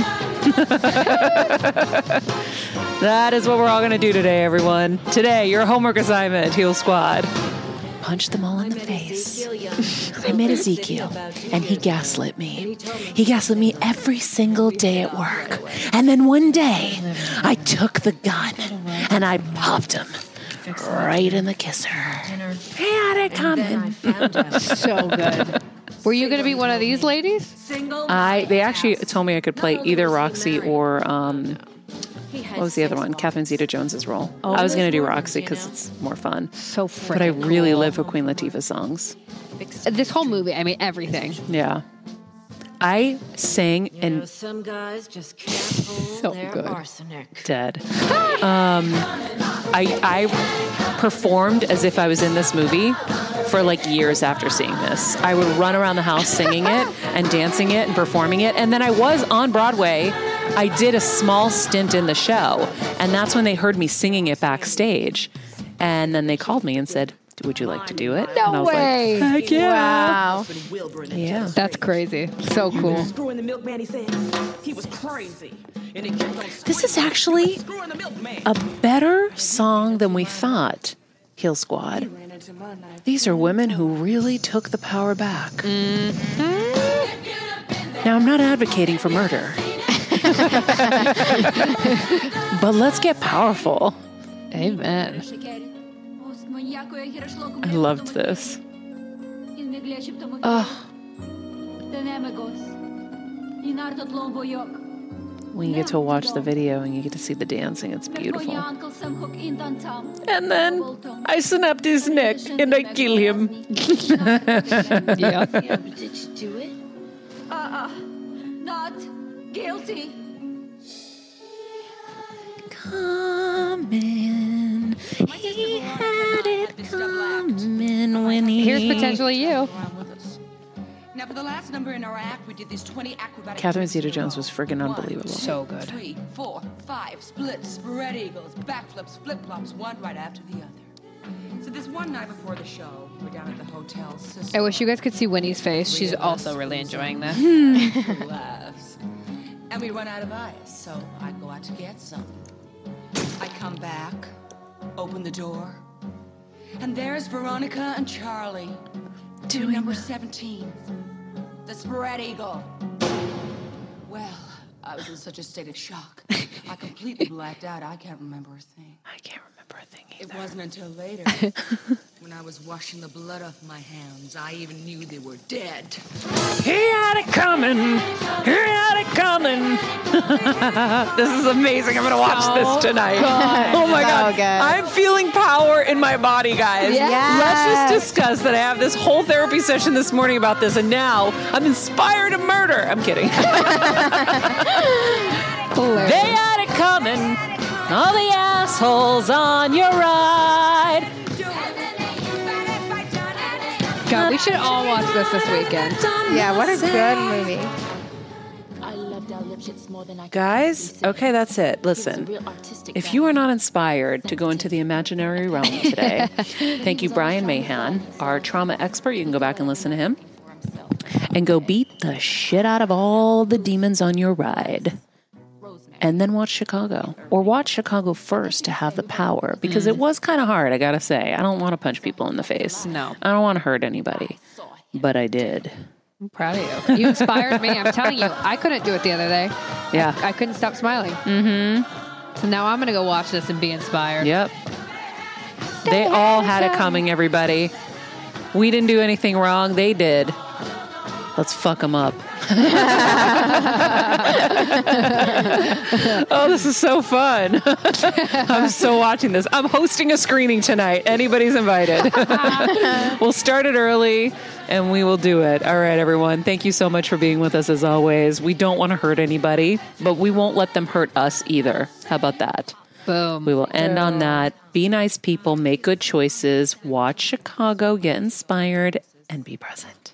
Speaker 5: That is what we're all going to do today, everyone. Today, your homework assignment, Heal Squad. Punch them all in the face. I met Ezekiel, and he gaslit me. He gaslit me every single day at work. And then one day, I took the gun, and I popped him right in the kisser. He had it coming.
Speaker 4: So good. Were you going to be one of these ladies?
Speaker 5: I they actually told me I could play either Roxy or um, what was the other one? Catherine Zeta-Jones's role. I was going to do Roxy because it's more fun.
Speaker 4: So freaking
Speaker 5: But I really
Speaker 4: cool.
Speaker 5: live for Queen Latifah's songs.
Speaker 4: This whole movie, I mean, everything.
Speaker 5: Yeah. I sang and
Speaker 9: Some guys just can't hold
Speaker 4: So
Speaker 9: their
Speaker 4: good.
Speaker 9: arsenic.
Speaker 5: dead. Um, I I performed as if I was in this movie for like years after seeing this. I would run around the house singing it and dancing it and performing it. And then I was on Broadway. I did a small stint in the show. And that's when they heard me singing it backstage. And then they called me and said, would you like to do it?
Speaker 4: No
Speaker 5: and I was
Speaker 4: way.
Speaker 5: like, heck yeah.
Speaker 6: Wow.
Speaker 5: Yeah.
Speaker 4: That's crazy. So cool.
Speaker 10: Screwing the milkman, he said he was crazy. And he kept on
Speaker 5: This is actually
Speaker 10: screwing the milkman.
Speaker 5: a better song than we thought, Heal Squad. These are women who really took the power back. Now, I'm not advocating for murder, But let's get powerful.
Speaker 4: Amen.
Speaker 5: I loved this. Oh. When you get to watch the video and you get to see the dancing, it's beautiful. And then I snapped his neck and I kill him.
Speaker 4: Yeah.
Speaker 8: Did you do it?
Speaker 10: Uh-uh. Not guilty.
Speaker 5: Coming. He had it coming when he...
Speaker 4: Here's potentially you.
Speaker 10: Now, for the last number in our act, we did these twenty acrobatic.
Speaker 5: Catherine
Speaker 10: tricks in a
Speaker 5: Zeta-Jones
Speaker 10: row.
Speaker 5: was friggin'
Speaker 10: One,
Speaker 5: unbelievable.
Speaker 10: two,
Speaker 4: So good.
Speaker 10: Three, four, five, splits, spread eagles, backflips, flip-flops, one right after the other. So this one night before the show, we're down at the hotel.
Speaker 4: I wish you guys could see Winnie's face. She's also really enjoying this.
Speaker 10: Laughs. And we run out of ice, so I go out to get some. I come back, open the door, and there's Veronica and Charlie doing number seventeen, the spread eagle. Well, I was in such a state of shock. I completely blacked out. I can't remember a thing.
Speaker 5: I can't remember a thing either.
Speaker 10: It wasn't until later, when I was washing the blood off my hands, I even knew they were dead.
Speaker 5: He had it coming. He had it coming. This is amazing. I'm going to watch
Speaker 4: So
Speaker 5: this tonight.
Speaker 4: good.
Speaker 5: Oh my
Speaker 6: So
Speaker 5: God.
Speaker 6: good.
Speaker 5: I'm feeling power in my body, guys.
Speaker 4: Yes.
Speaker 5: Let's just discuss that I have this whole therapy session this morning about this, and now I'm inspired to murder. I'm kidding. They had it coming. All the assholes on your ride.
Speaker 4: God, we should all watch this this weekend.
Speaker 6: Yeah, what a good movie.
Speaker 5: Guys, okay, that's it. Listen, if you are not inspired to go into the imaginary realm today, thank you, Brian Mahan, our trauma expert. You can go back and listen to him and go beat the shit out of all the demons on your ride. And then watch Chicago. Or watch Chicago first to have the power. Because it was kind of hard, I gotta say. I don't want to punch people in the face.
Speaker 4: No.
Speaker 5: I don't want to hurt anybody. But I did.
Speaker 4: I'm proud of you. You inspired me. I'm telling you, I couldn't do it the other day.
Speaker 5: Yeah.
Speaker 4: I couldn't stop smiling. Mm-hmm. So now I'm going to go watch this and be inspired.
Speaker 5: Yep. They all had it coming, everybody. We didn't do anything wrong. They did. Let's fuck them up. Oh, this is so fun. I'm so watching this. I'm hosting a screening tonight. Anybody's invited. We'll start it early and we will do it. All right, everyone. Thank you so much for being with us as always. We don't want to hurt anybody, but we won't let them hurt us either. How about that?
Speaker 4: Boom.
Speaker 5: We will end on that. Be nice people. Make good choices. Watch Chicago. Get inspired and be present.